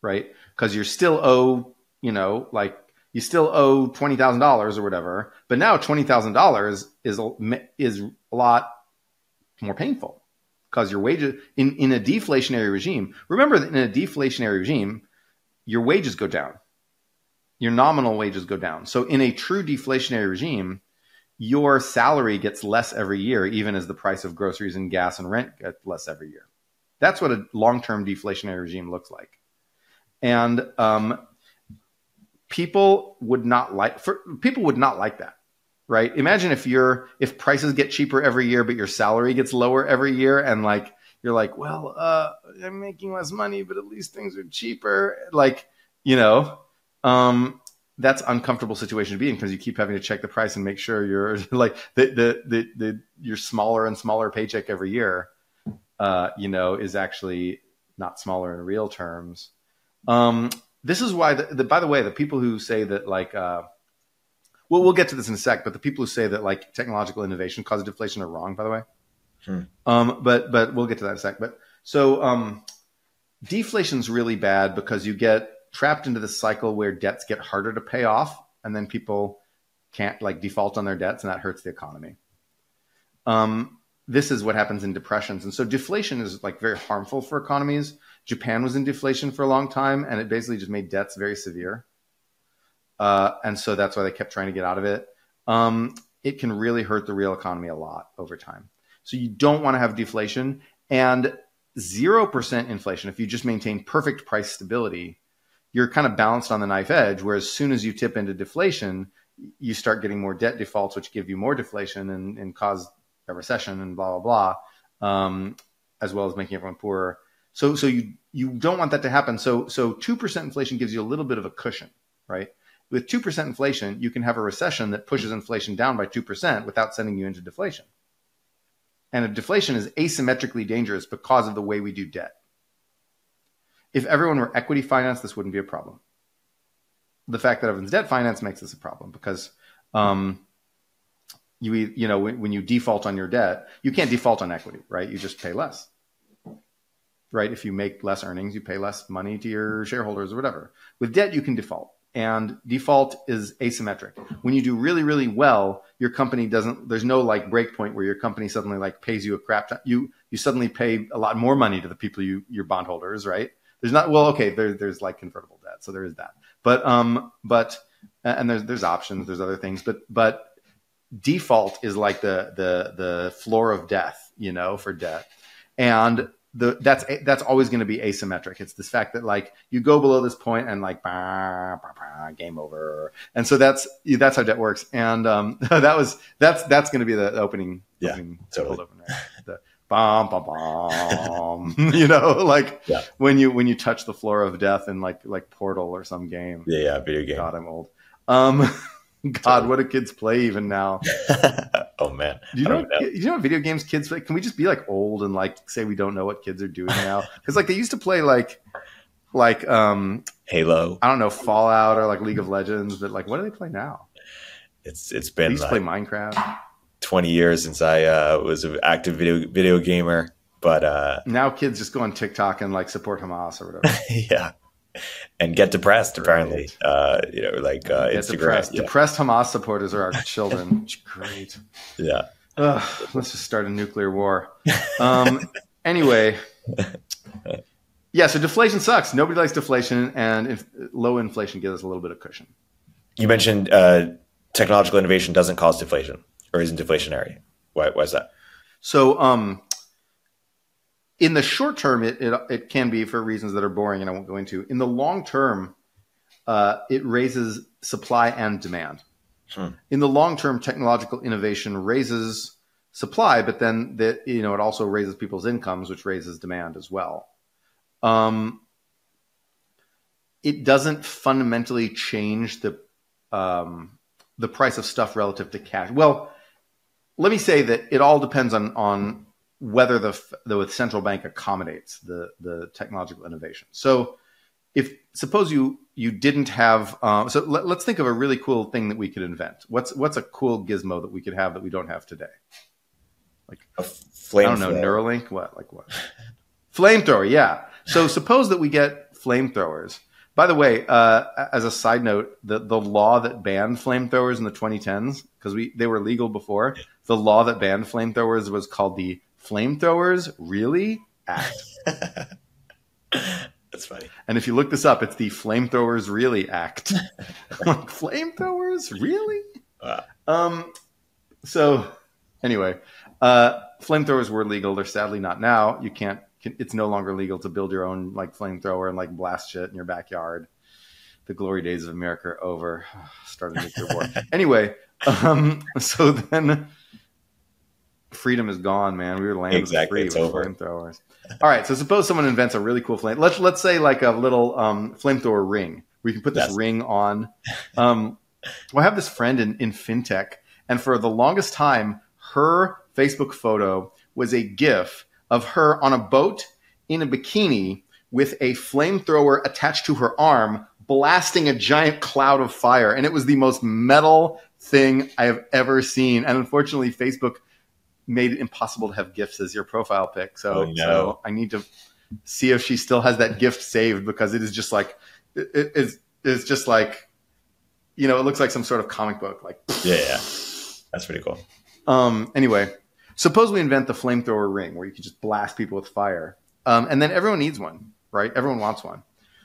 right? Because you're still owe, you know, like you still owe twenty thousand dollars or whatever, but now twenty thousand dollars is a, is a lot more painful because your wages in, in a deflationary regime. Remember that in a deflationary regime, your wages go down. Your nominal wages go down. So in a true deflationary regime, your salary gets less every year, even as the price of groceries and gas and rent get less every year. That's what a long-term deflationary regime looks like. And um, people would not like for, people would not like that, right? Imagine if you're if prices get cheaper every year, but your salary gets lower every year, and like you're like, well, uh, I'm making less money, but at least things are cheaper. Like, you know. Um, that's an uncomfortable situation to be in because you keep having to check the price and make sure you're like the, the, the, the, your smaller and smaller paycheck every year, uh, you know, is actually not smaller in real terms. Um, this is why the, the, by the way, the people who say that like, uh, well, we'll get to this in a sec, but the people who say that like technological innovation causes deflation are wrong, by the way. Hmm. Um, but, but we'll get to that in a sec. But so, um, deflation is really bad because you get trapped into this cycle where debts get harder to pay off, and then people can't like default on their debts, and that hurts the economy. Um, this is what happens in depressions. And so deflation is like very harmful for economies. Japan was in deflation for a long time, and it basically just made debts very severe. Uh, and so that's why they kept trying to get out of it. Um, it can really hurt the real economy a lot over time. So you don't want to have deflation, and zero percent inflation. If you just maintain perfect price stability, you're kind of balanced on the knife edge, where as soon as you tip into deflation, you start getting more debt defaults, which give you more deflation and, and cause a recession and blah, blah, blah, um, as well as making everyone poorer. So so you you don't want that to happen. So so two percent inflation gives you a little bit of a cushion, right? With two percent inflation, you can have a recession that pushes inflation down by two percent without sending you into deflation. And if deflation is asymmetrically dangerous because of the way we do debt. If everyone were equity financed, this wouldn't be a problem. The fact that everyone's debt financed makes this a problem because um, you you know when, when you default on your debt, you can't default on equity, right? You just pay less, right? If you make less earnings, you pay less money to your shareholders or whatever. With debt, you can default, and default is asymmetric. When you do really really well, your company doesn't. There's no like break point where your company suddenly like pays you a crap ton. You you suddenly pay a lot more money to the people you your bondholders, right? There's not, well, okay, there, there's like convertible debt. So there is that. But, um, but, and there's, there's options, there's other things, but, but default is like the, the, the floor of death, you know, for debt. And the, that's, that's always going to be asymmetric. It's this fact that like you go below this point and like, bah, bah, bah, game over. And so that's, that's how debt works. And, um, that was, that's, that's going to be the opening, yeah, opening, totally. opener. The, Bom, bom, bom. You know, like yeah. when you when you touch the floor of death in like like Portal or some game. Yeah, yeah, video game. God, I'm old. Um, God, totally. What do kids play even now? Oh man, do you know? know you know what video games kids play? Can we just be like old and like say we don't know what kids are doing now? Because like they used to play like like um Halo. I don't know, Fallout or like League of Legends, but like what do they play now? It's it's been they used like, to play Minecraft. twenty years since I uh, was an active video video gamer, but uh, now kids just go on TikTok and like support Hamas or whatever. Yeah, and get depressed. Right. Apparently, uh, you know, like uh, Instagram. Depressed. Yeah. depressed Hamas supporters are our children. Great. Yeah. Ugh, let's just start a nuclear war. Um, anyway, yeah. So deflation sucks. Nobody likes deflation, and if, low inflation gives us a little bit of cushion. You mentioned uh, technological innovation doesn't cause deflation. Or isn't deflationary? Why, why is that? So, um, in the short term, it, it it can be for reasons that are boring, and I won't go into. In the long term, uh, it raises supply and demand. Hmm. In the long term, technological innovation raises supply, but then the, you know it also raises people's incomes, which raises demand as well. Um, it doesn't fundamentally change the um, the price of stuff relative to cash. Well. Let me say that it all depends on, on whether the, the central bank accommodates the, the technological innovation. So if suppose you you didn't have um, so let, let's think of a really cool thing that we could invent. What's what's a cool gizmo that we could have that we don't have today? Like a flame I don't know, Neuralink? What? Like what? Flamethrower, yeah. So suppose that we get flamethrowers. By the way, uh, as a side note, the, the law that banned flamethrowers in the twenty tens, because we they were legal before, yeah. the law that banned flamethrowers was called the Flamethrowers Really Act. That's funny. And if you look this up, it's the Flamethrowers Really Act. Like, flamethrowers? Really? Wow. Um. So, anyway, uh, flamethrowers were legal. They're sadly not now. You can't. It's no longer legal to build your own like flamethrower and like blast shit in your backyard. The glory days of America are over. Start a nuclear war. Anyway, um, so then freedom is gone, man. We were land exactly. free It's with over. flamethrowers. All right, so suppose someone invents a really cool flame. Let's let's say like a little um, flamethrower ring where you can put this That's- ring on. Um, well, I have this friend in, in fintech, and for the longest time, her Facebook photo was a GIF of her on a boat in a bikini with a flamethrower attached to her arm, blasting a giant cloud of fire. And it was the most metal thing I have ever seen. And unfortunately, Facebook made it impossible to have GIFs as your profile pic. So, oh, no. so I need to see if she still has that GIF saved, because it is just like, it, it, it's, it's just like, you know, it looks like some sort of comic book. Like, yeah, yeah. That's pretty cool. Um, anyway. Suppose we invent the flamethrower ring where you can just blast people with fire. Um, and then everyone needs one, right? Everyone wants one.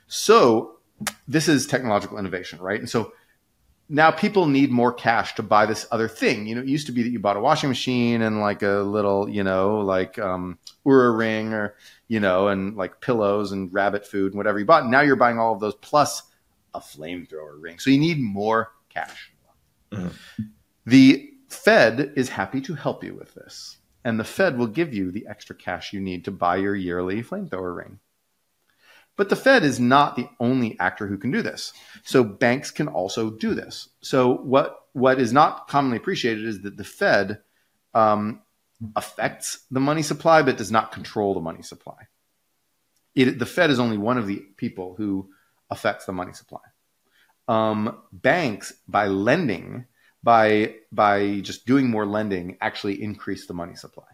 So this is technological innovation, right? And so now people need more cash to buy this other thing. You know, it used to be that you bought a washing machine and like a little, you know, like um, Oura ring or, you know, and like pillows and rabbit food and whatever you bought. Now you're buying all of those plus a flamethrower ring. So you need more cash. Mm-hmm. The Fed is happy to help you with this, and the Fed will give you the extra cash you need to buy your yearly flamethrower ring. But the Fed is not the only actor who can do this. So banks can also do this. So what, what is not commonly appreciated is that the Fed um, affects the money supply, but does not control the money supply. It, the Fed is only one of the people who affects the money supply. Um, banks, by lending, by by just doing more lending, actually increase the money supply.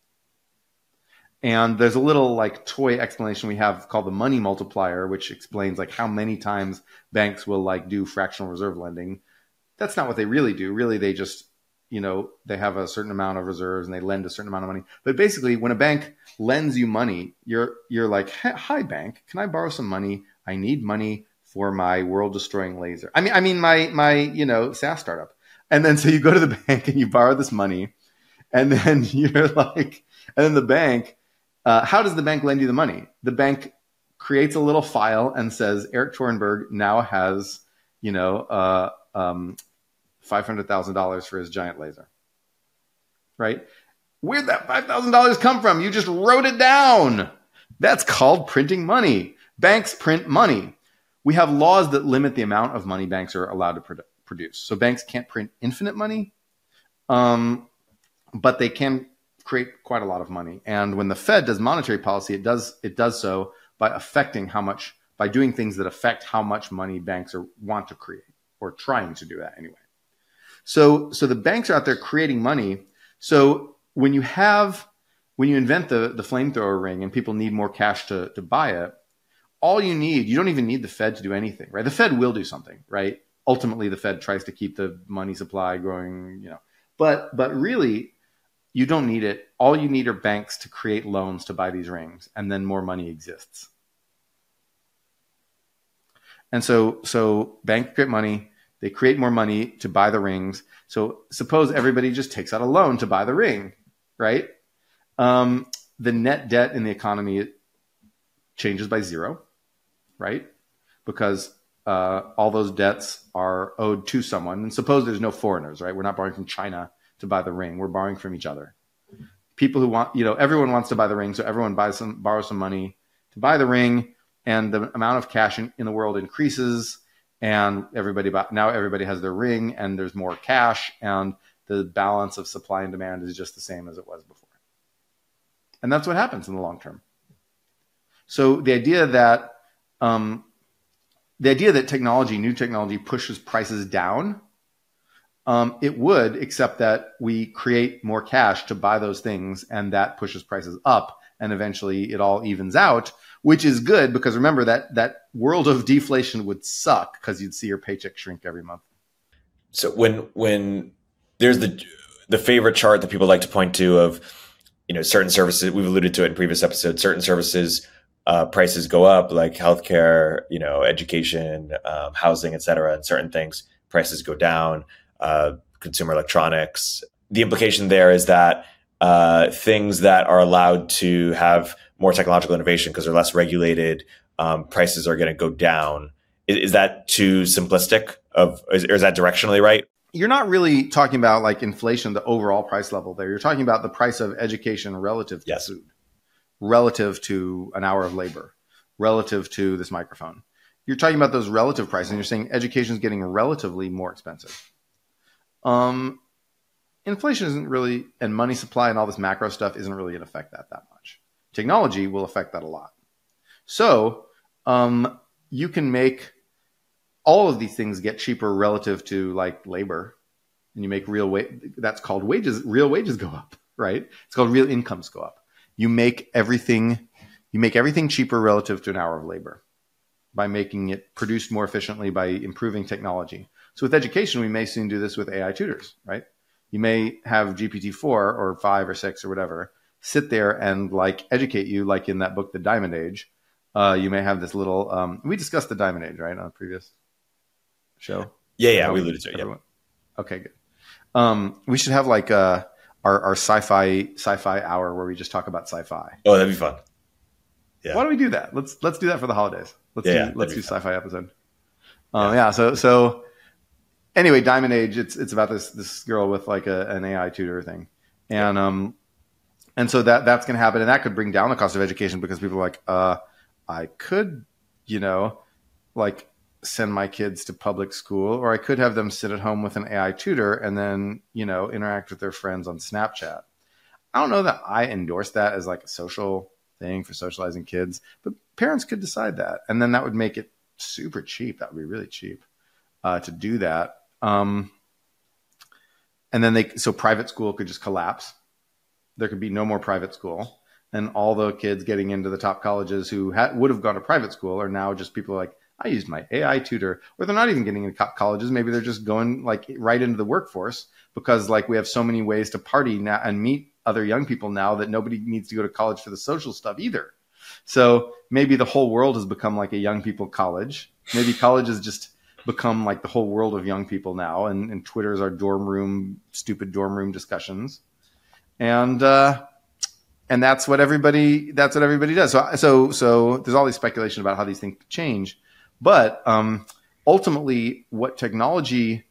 And there's a little like toy explanation we have called the money multiplier, which explains like how many times banks will like do fractional reserve lending. That's not what they really do. Really, they just, you know, they have a certain amount of reserves and they lend a certain amount of money. But basically, when a bank lends you money, you're you're like, hi bank, can I borrow some money? I need money for my world destroying laser. I mean, I mean my my you know SaaS startup. And then so you go to the bank and you borrow this money, and then you're like, and then the bank, uh, how does the bank lend you the money? The bank creates a little file and says, Eric Torenberg now has, you know, uh, um, five hundred thousand dollars for his giant laser, right? Where'd that five thousand dollars come from? You just wrote it down. That's called printing money. Banks print money. We have laws that limit the amount of money banks are allowed to produce. produce. So banks can't print infinite money, um, but they can create quite a lot of money. And when the Fed does monetary policy, it does it does so by affecting how much, by doing things that affect how much money banks are, want to create, or trying to do that anyway. So, so the banks are out there creating money. So when you have, when you invent the, the flamethrower ring and people need more cash to, to buy it, all you need, you don't even need the Fed to do anything, right? The Fed will do something, right? Ultimately, the Fed tries to keep the money supply growing, you know, but, but really you don't need it. All you need are banks to create loans to buy these rings, and then more money exists. And so, so banks create money, they create more money to buy the rings. So suppose everybody just takes out a loan to buy the ring, right? Um, the net debt in the economy changes by zero, right? Because uh, all those debts are owed to someone. And suppose there's no foreigners, right? We're not borrowing from China to buy the ring. We're borrowing from each other. People who want, you know, everyone wants to buy the ring. So everyone buys some, borrows some money to buy the ring, and the amount of cash in, in the world increases. And everybody, now everybody has their ring, and there's more cash, and the balance of supply and demand is just the same as it was before. And that's what happens in the long term. So the idea that, um, the idea that technology, new technology pushes prices down, um, it would, except that we create more cash to buy those things, and that pushes prices up. and eventually it all evens out, which is good because remember that that world of deflation would suck because you'd see your paycheck shrink every month. So when when there's the the favorite chart that people like to point to of, you know, certain services, we've alluded to it in previous episodes, certain services uh, prices go up, like healthcare, you know, education, um, housing, et cetera, and certain things prices go down, uh, consumer electronics. The implication there is that uh, things that are allowed to have more technological innovation because they're less regulated, um, prices are going to go down. Is, is that too simplistic? Of is, or is that directionally right? You're not really talking about like inflation, the overall price level there. You're talking about the price of education relative to yes. food, relative to an hour of labor, relative to this microphone. You're talking about those relative prices, and you're saying education is getting relatively more expensive. Um, inflation isn't really, and money supply and all this macro stuff isn't really going to affect that that much. Technology will affect that a lot. So um, you can make all of these things get cheaper relative to like labor, and you make real wage. That's called wages. Real wages go up, right? It's called real incomes go up. You make everything, you make everything cheaper relative to an hour of labor by making it produced more efficiently by improving technology. So with education, we may soon do this with A I tutors, right? You may have G P T four or five or six or whatever sit there and like educate you, like in that book, The Diamond Age. Uh, you may have this little. Um, we discussed the Diamond Age, right, on a previous show. Yeah, yeah, we alluded to it. Yeah. Okay, good. Um, we should have like uh, our our sci-fi sci-fi hour where we just talk about sci-fi. Oh, that'd be fun. Yeah. Why don't we do that? Let's let's do that for the holidays. Let's yeah, do yeah, let's do fun. sci-fi episode. Um, yeah. yeah. So so anyway, Diamond Age. It's it's about this this girl with like a, an A I tutor thing, and yeah. um, and so that that's going to happen, and that could bring down the cost of education because people are like, uh, I could, you know, like send my kids to public school, or I could have them sit at home with an A I tutor and then, you know, interact with their friends on Snapchat. I don't know that I endorse that as like a social thing for socializing kids, but parents could decide that. And then that would make it super cheap. That would be really cheap uh, to do that. Um, and then they, so private school could just collapse. There could be no more private school. And all the kids getting into the top colleges who ha- would have gone to private school are now just people like, I used my A I tutor, or they're not even getting into colleges. Maybe they're just going like right into the workforce because like we have so many ways to party now and meet other young people now that nobody needs to go to college for the social stuff either. So maybe the whole world has become like a young people college. Maybe college has just become like the whole world of young people now. And, and Twitter is our dorm room, stupid dorm room discussions. And, uh, and that's what everybody, that's what everybody does. So, so, so there's all these speculation about how these things change. But um, ultimately, what technology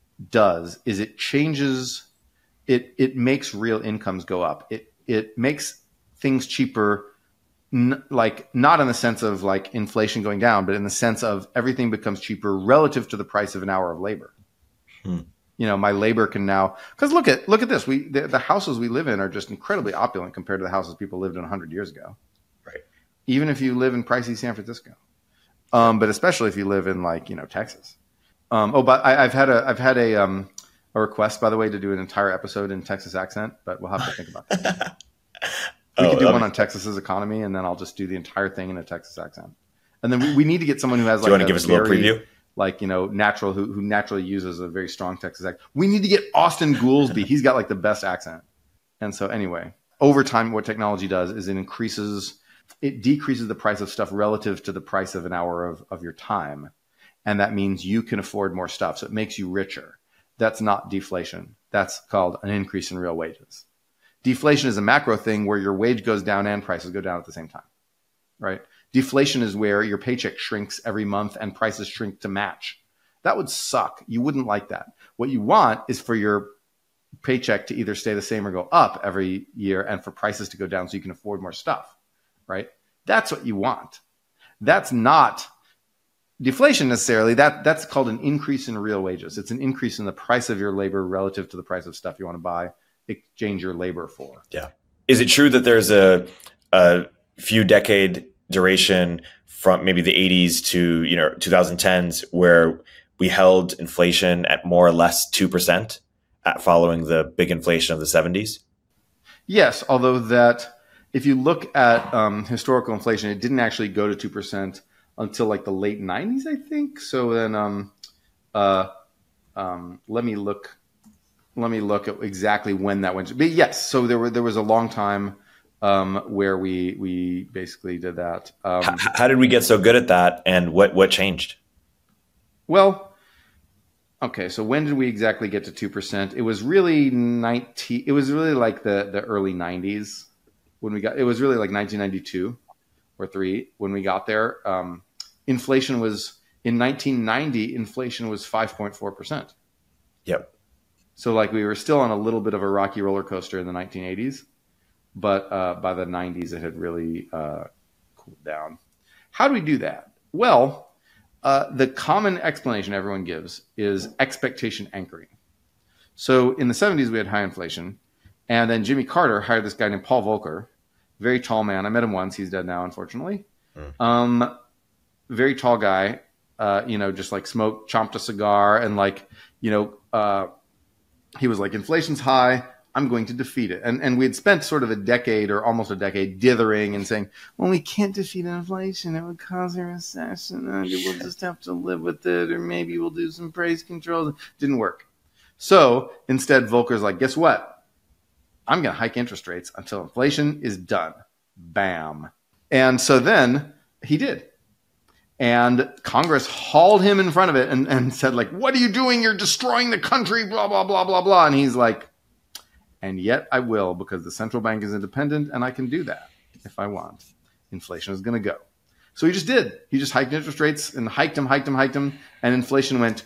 does is it changes, it it makes real incomes go up. It it makes things cheaper, n- like not in the sense of like inflation going down, but in the sense of everything becomes cheaper relative to the price of an hour of labor. Hmm. You know, my labor can now, because look at look at this. We the, the houses we live in are just incredibly opulent compared to the houses people lived in one hundred years ago. Right. Even if you live in pricey San Francisco. Um, but especially if you live in like, you know, Texas. Um, oh, but I, I've had a, I've had a, um, a request, by the way, to do an entire episode in Texas accent, but we'll have to think about that. We oh, could do one on Texas's economy, and then I'll just do the entire thing in a Texas accent. And then we, we need to get someone who has like, do you want to give us a little preview? Like, you know, natural, who, who naturally uses a very strong Texas accent. We need to get Austin Goolsby. He's got like the best accent. And so anyway, over time, what technology does is it increases it decreases the price of stuff relative to the price of an hour of, of your time. And that means you can afford more stuff. So it makes you richer. That's not deflation. That's called an increase in real wages. Deflation is a macro thing where your wage goes down and prices go down at the same time, right? Deflation is where your paycheck shrinks every month and prices shrink to match. That would suck. You wouldn't like that. What you want is for your paycheck to either stay the same or go up every year and for prices to go down so you can afford more stuff. Right? That's what you want. That's not deflation necessarily. That that's called an increase in real wages. It's an increase in the price of your labor relative to the price of stuff you want to buy, exchange your labor for. Yeah. Is it true that there's a a few decade duration from maybe the eighties to, you know, twenty tens where we held inflation at more or less two percent at following the big inflation of the seventies? Yes, although that if you look at um, historical inflation, it didn't actually go to two percent until like the late nineties, I think. So then, um, uh, um, let me look. Let me look at exactly when that went. To, but yes, so there were there was a long time um, where we we basically did that. Um, how, how did we get so good at that, and what what changed? Well, okay, so when did we exactly get to two percent? It was really nineteen. It was really like the the early nineties when we got. It was really like nineteen ninety-two or three when we got there. Um, inflation was in nineteen ninety. Inflation was five point four percent. Yep. So like we were still on a little bit of a rocky roller coaster in the nineteen eighties, but uh, by the nineties it had really uh, cooled down. How do we do that? Well, uh, the common explanation everyone gives is expectation anchoring. So in the seventies we had high inflation, and then Jimmy Carter hired this guy named Paul Volcker, very tall man. I met him once. He's dead now, unfortunately. Mm. Um, very tall guy. Uh, you know, just like smoked, chomped a cigar, and like you know. Uh, He was like, inflation's high, I'm going to defeat it. And and we had spent sort of a decade or almost a decade dithering and saying, well, we can't defeat inflation. It would cause a recession. We'll just have to live with it. Or maybe we'll do some price controls. Didn't work. So instead, Volcker's like, guess what? I'm going to hike interest rates until inflation is done. Bam. And so then he did. And Congress hauled him in front of it and, and said, like, what are you doing? You're destroying the country, blah, blah, blah, blah, blah. And he's like, and yet I will, because the central bank is independent and I can do that if I want. Inflation is going to go. So he just did. He just hiked interest rates and hiked them, hiked them, hiked them. And inflation went,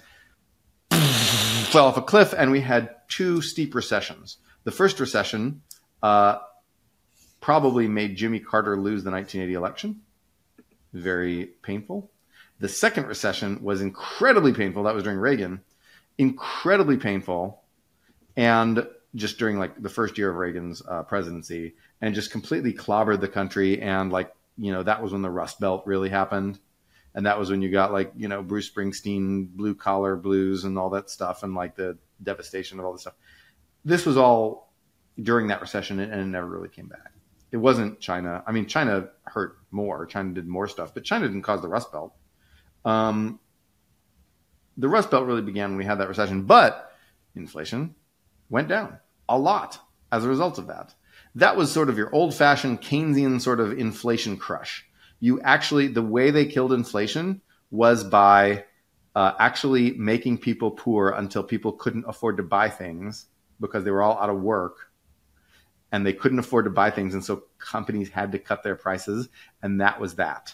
fell off a cliff. And we had two steep recessions. The first recession uh, probably made Jimmy Carter lose the nineteen eighty election. Very painful. The second recession was incredibly painful. That was during Reagan. Incredibly painful. And just during like the first year of Reagan's uh, presidency, and just completely clobbered the country. And like, you know, that was when the Rust Belt really happened. And that was when you got like, you know, Bruce Springsteen, blue collar blues and all that stuff, and like the devastation of all this stuff. This was all during that recession, and it never really came back. It wasn't China. I mean, China hurt more. China did more stuff, but China didn't cause the Rust Belt. Um, the Rust Belt really began when we had that recession, but inflation went down a lot as a result of that. That was sort of your old-fashioned Keynesian sort of inflation crush. You actually, the way they killed inflation was by uh, actually making people poor until people couldn't afford to buy things because they were all out of work. And they couldn't afford to buy things. And so companies had to cut their prices. And that was that.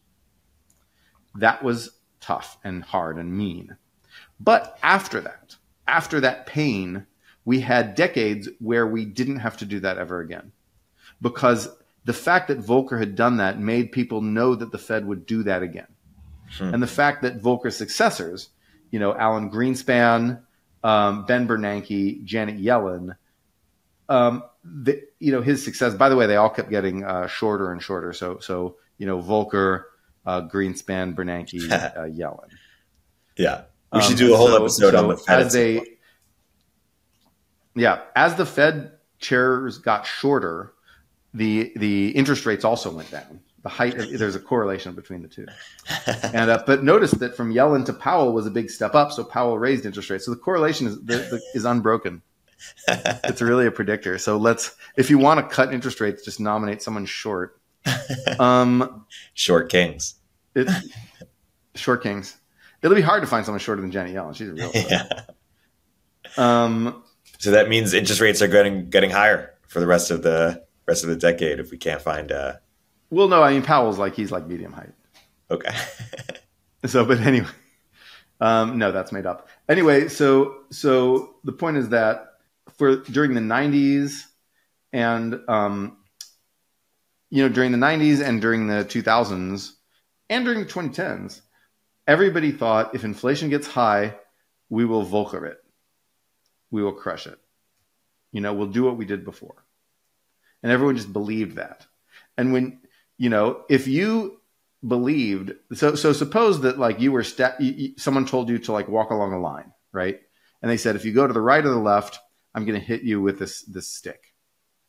That was tough and hard and mean. But after that, after that pain, we had decades where we didn't have to do that ever again. Because the fact that Volcker had done that made people know that the Fed would do that again. Hmm. And the fact that Volcker's successors, you know, Alan Greenspan, um, Ben Bernanke, Janet Yellen, um, The, you know, his success, by the way, they all kept getting uh, shorter and shorter. So, so you know, Volcker, uh, Greenspan, Bernanke, uh, Yellen. Yeah. We should do a whole um, so, episode so on the Fed. As they, yeah, as the Fed chairs got shorter, the the interest rates also went down. The height, of, there's a correlation between the two. And uh, but notice that from Yellen to Powell was a big step up. So Powell raised interest rates. So the correlation is the, the, is unbroken. It's really a predictor. So let's, if you want to cut interest rates, just nominate someone short. Um, short kings. It, short kings. It'll be hard to find someone shorter than Janet Yellen. She's a real. Yeah. Um. So that means interest rates are getting getting higher for the rest of the rest of the decade if we can't find. Uh... Well, no, I mean Powell's like he's like medium height. Okay. So, but anyway, um, no, that's made up. Anyway, so so the point is that. For during the nineties and, um, you know, during the nineties and during the two thousands and during the twenty tens, everybody thought if inflation gets high, we will Volcker it. We will crush it. You know, we'll do what we did before. And everyone just believed that. And when, you know, if you believed, so, so suppose that like you were, sta- you, you, someone told you to like walk along a line, right? And they said, if you go to the right or the left, I'm going to hit you with this, this stick.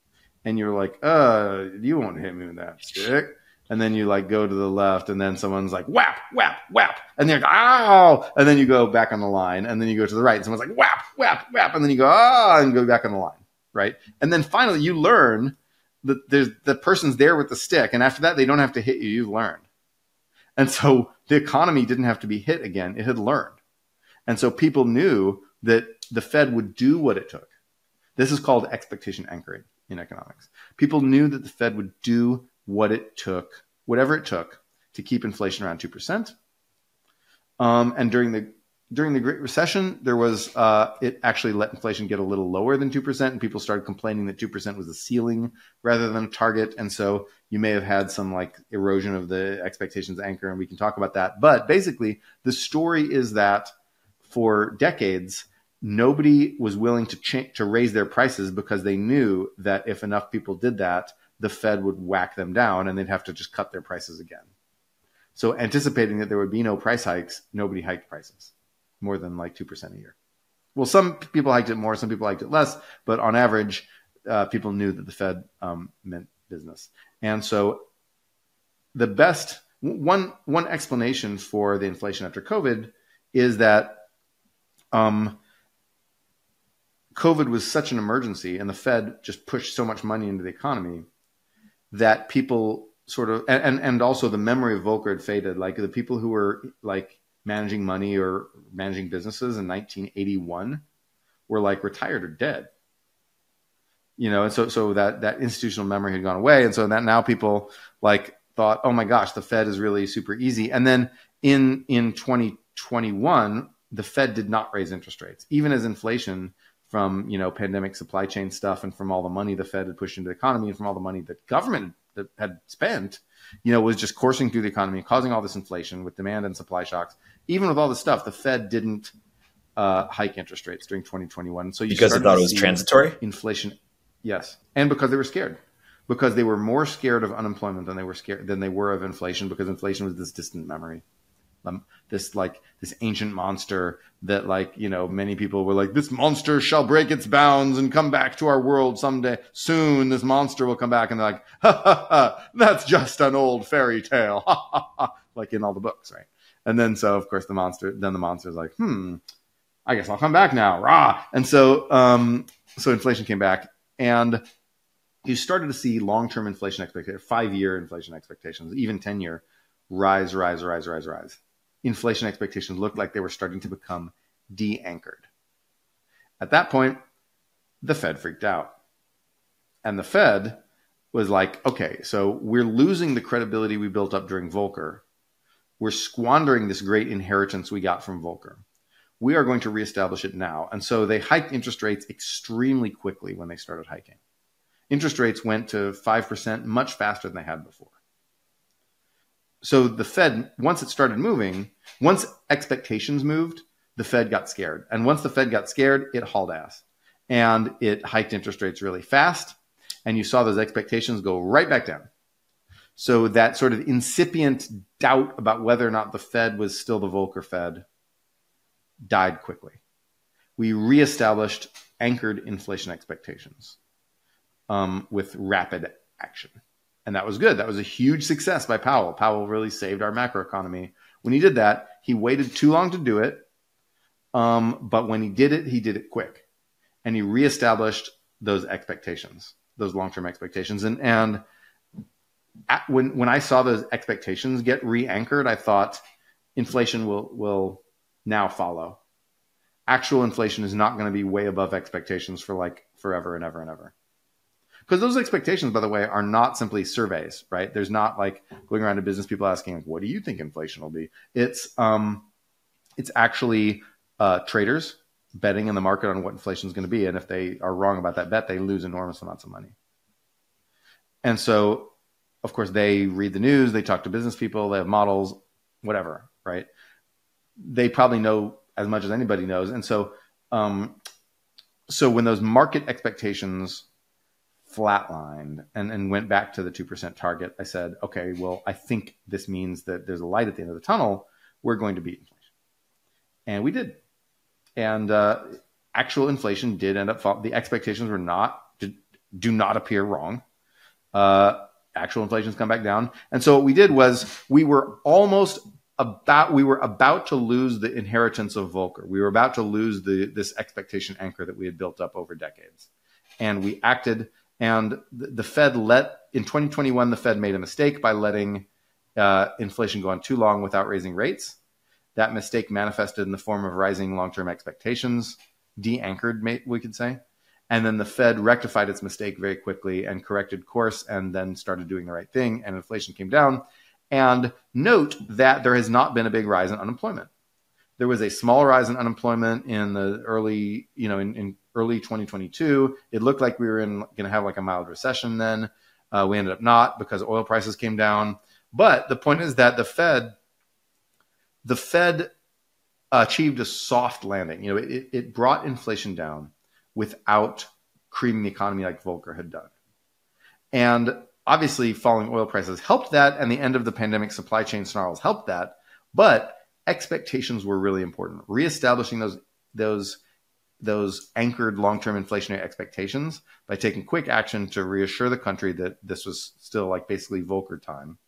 and you're like, uh, you won't hit me with that stick. And then you like go to the left, and then someone's like, whap, whap, whap. And they're like, ow. And then you go back on the line, and then you go to the right, and someone's like, whap, whap, whap. And then you go, ah, and go back on the line, right? And then finally you learn that there's the person's there with the stick. And after that, they don't have to hit you. You've learned. And so the economy didn't have to be hit again. It had learned. And so people knew that the Fed would do what it took. This is called expectation anchoring in economics. People knew that the Fed would do what it took, whatever it took, to keep inflation around two percent. Um, and during the during the Great Recession, there was uh, it actually let inflation get a little lower than two percent, and people started complaining that two percent was the ceiling rather than a target. And so you may have had some like erosion of the expectations anchor, and we can talk about that. But basically, the story is that for decades, nobody was willing to ch- to raise their prices because they knew that if enough people did that, the Fed would whack them down and they'd have to just cut their prices again. So anticipating that there would be no price hikes, nobody hiked prices more than like two percent a year. Well, some people hiked it more, some people hiked it less, but on average, uh, people knew that the Fed um, meant business. And so the best, one, one explanation for the inflation after COVID is that um, COVID was such an emergency and the Fed just pushed so much money into the economy that people sort of, and, and also the memory of Volcker had faded. Like the people who were like managing money or managing businesses in nineteen eighty-one were like retired or dead. You know, and so so that, that institutional memory had gone away. And so that now people like thought, oh my gosh, the Fed is really super easy. And then in, in twenty twenty-one, the Fed did not raise interest rates, even as inflation from, you know, pandemic supply chain stuff and from all the money the Fed had pushed into the economy and from all the money that government that had spent, you know, was just coursing through the economy, causing all this inflation with demand and supply shocks. Even with all this stuff, the Fed didn't uh, hike interest rates during twenty twenty-one. So you because they thought it was transitory? Inflation. Yes. And because they were scared. Because they were more scared of unemployment than they were scared than they were of inflation, because inflation was this distant memory. Um, this like this ancient monster that like, you know, many people were like, this monster shall break its bounds and come back to our world someday. Soon this monster will come back. And they're like, ha ha ha, that's just an old fairy tale. Ha ha ha, like in all the books, right? And then so of course the monster, then the monster's like, hmm, I guess I'll come back now. Rah. And so um, so inflation came back, and you started to see long-term inflation expectations, five-year inflation expectations, even ten-year, rise, rise, rise, rise, rise. Inflation expectations looked like they were starting to become de-anchored. At that point, the Fed freaked out. And the Fed was like, okay, so we're losing the credibility we built up during Volcker. We're squandering this great inheritance we got from Volcker. We are going to reestablish it now. And so they hiked interest rates extremely quickly when they started hiking. Interest rates went to five percent much faster than they had before. So the Fed, once it started moving, once expectations moved, the Fed got scared. And once the Fed got scared, it hauled ass. And it hiked interest rates really fast. And you saw those expectations go right back down. So that sort of incipient doubt about whether or not the Fed was still the Volcker Fed died quickly. We reestablished anchored inflation expectations um, with rapid action. And that was good. That was a huge success by Powell. Powell really saved our macroeconomy. When he did that, he waited too long to do it. Um, but when he did it, he did it quick. And he reestablished those expectations, those long-term expectations. And, and at, when, when I saw those expectations get re-anchored, I thought inflation will, will now follow. Actual inflation is not going to be way above expectations for like forever and ever and ever. Because those expectations, by the way, are not simply surveys, right? There's not like going around to business people asking, like, what do you think inflation will be? It's um, it's actually uh, traders betting in the market on what inflation is going to be. And if they are wrong about that bet, they lose enormous amounts of money. And so, of course, they read the news, they talk to business people, they have models, whatever, right? They probably know as much as anybody knows. And so, um, so when those market expectations flatlined and, and went back to the two percent target, I said, okay, well, I think this means that there's a light at the end of the tunnel. We're going to beat inflation. And we did. And uh, actual inflation did end up falling. The expectations were not, did, do not appear wrong. Uh, actual inflation's come back down. And so what we did was we were almost about, we were about to lose the inheritance of Volcker. We were about to lose the this expectation anchor that we had built up over decades. And we acted, and the, the Fed let, in twenty twenty-one, the Fed made a mistake by letting uh, inflation go on too long without raising rates. That mistake manifested in the form of rising long-term expectations, de-anchored, we could say. And then the Fed rectified its mistake very quickly and corrected course and then started doing the right thing, and inflation came down. And note that there has not been a big rise in unemployment. There was a small rise in unemployment in the early, you know, in, in early twenty twenty-two. It looked like we were in going to have like a mild recession then. Uh, we ended up not because oil prices came down. But the point is that the Fed, the Fed achieved a soft landing. You know, it, it brought inflation down without creaming the economy like Volcker had done. And obviously, falling oil prices helped that, and the end of the pandemic supply chain snarls helped that. But expectations were really important. Reestablishing those those those anchored long-term inflationary expectations by taking quick action to reassure the country that this was still like basically Volcker time,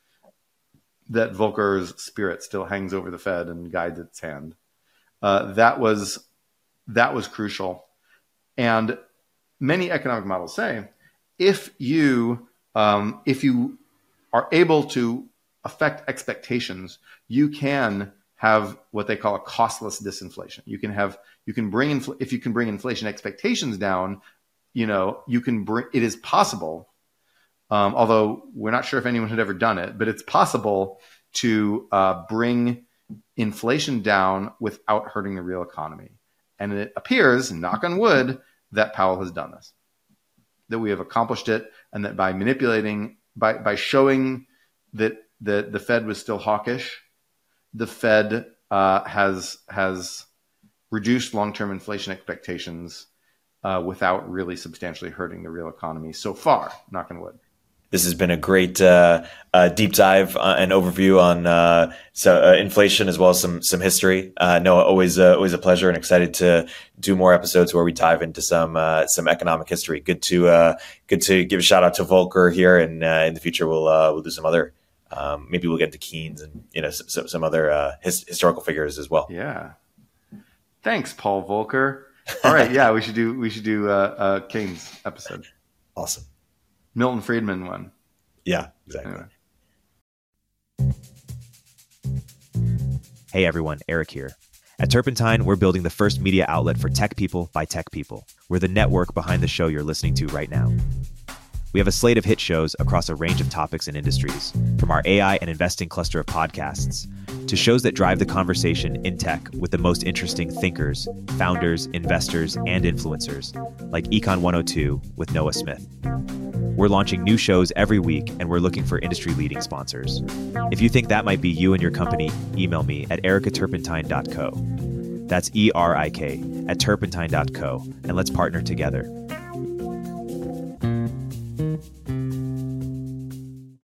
that Volcker's spirit still hangs over the Fed and guides its hand. Uh, that was that was crucial. And many economic models say if you Um, if you are able to affect expectations, you can have what they call a costless disinflation. You can have, you can bring, infl- if you can bring inflation expectations down, you know, you can bring, it is possible, um, although we're not sure if anyone had ever done it, but it's possible to uh, bring inflation down without hurting the real economy. And it appears, knock on wood, that Powell has done this, that we have accomplished it, and that by manipulating, by, by showing that the, the Fed was still hawkish, the Fed uh, has, has reduced long-term inflation expectations uh, without really substantially hurting the real economy so far, knock on wood. This has been a great uh, uh, deep dive uh, and overview on uh, so, uh, inflation as well as some some history. Uh, Noah, always uh, always a pleasure, and excited to do more episodes where we dive into some uh, some economic history. Good to uh, good to give a shout out to Volcker here, and uh, in the future we'll uh, we'll do some other. Um, maybe we'll get into Keynes and you know some, some other uh, his, historical figures as well. Yeah. Thanks, Paul Volcker. All right, yeah, we should do we should do uh, a Keynes episode. Awesome. Milton Friedman one. Yeah, exactly. Anyway. Hey everyone, Eric here. At Turpentine, we're building the first media outlet for tech people by tech people. We're the network behind the show you're listening to right now. We have a slate of hit shows across a range of topics and industries, from our A I and investing cluster of podcasts to shows that drive the conversation in tech with the most interesting thinkers, founders, investors, and influencers, like Econ one oh two with Noah Smith. We're launching new shows every week, and we're looking for industry-leading sponsors. If you think that might be you and your company, email me at erica turpentine dot co. That's E R I K at turpentine dot co, and let's partner together.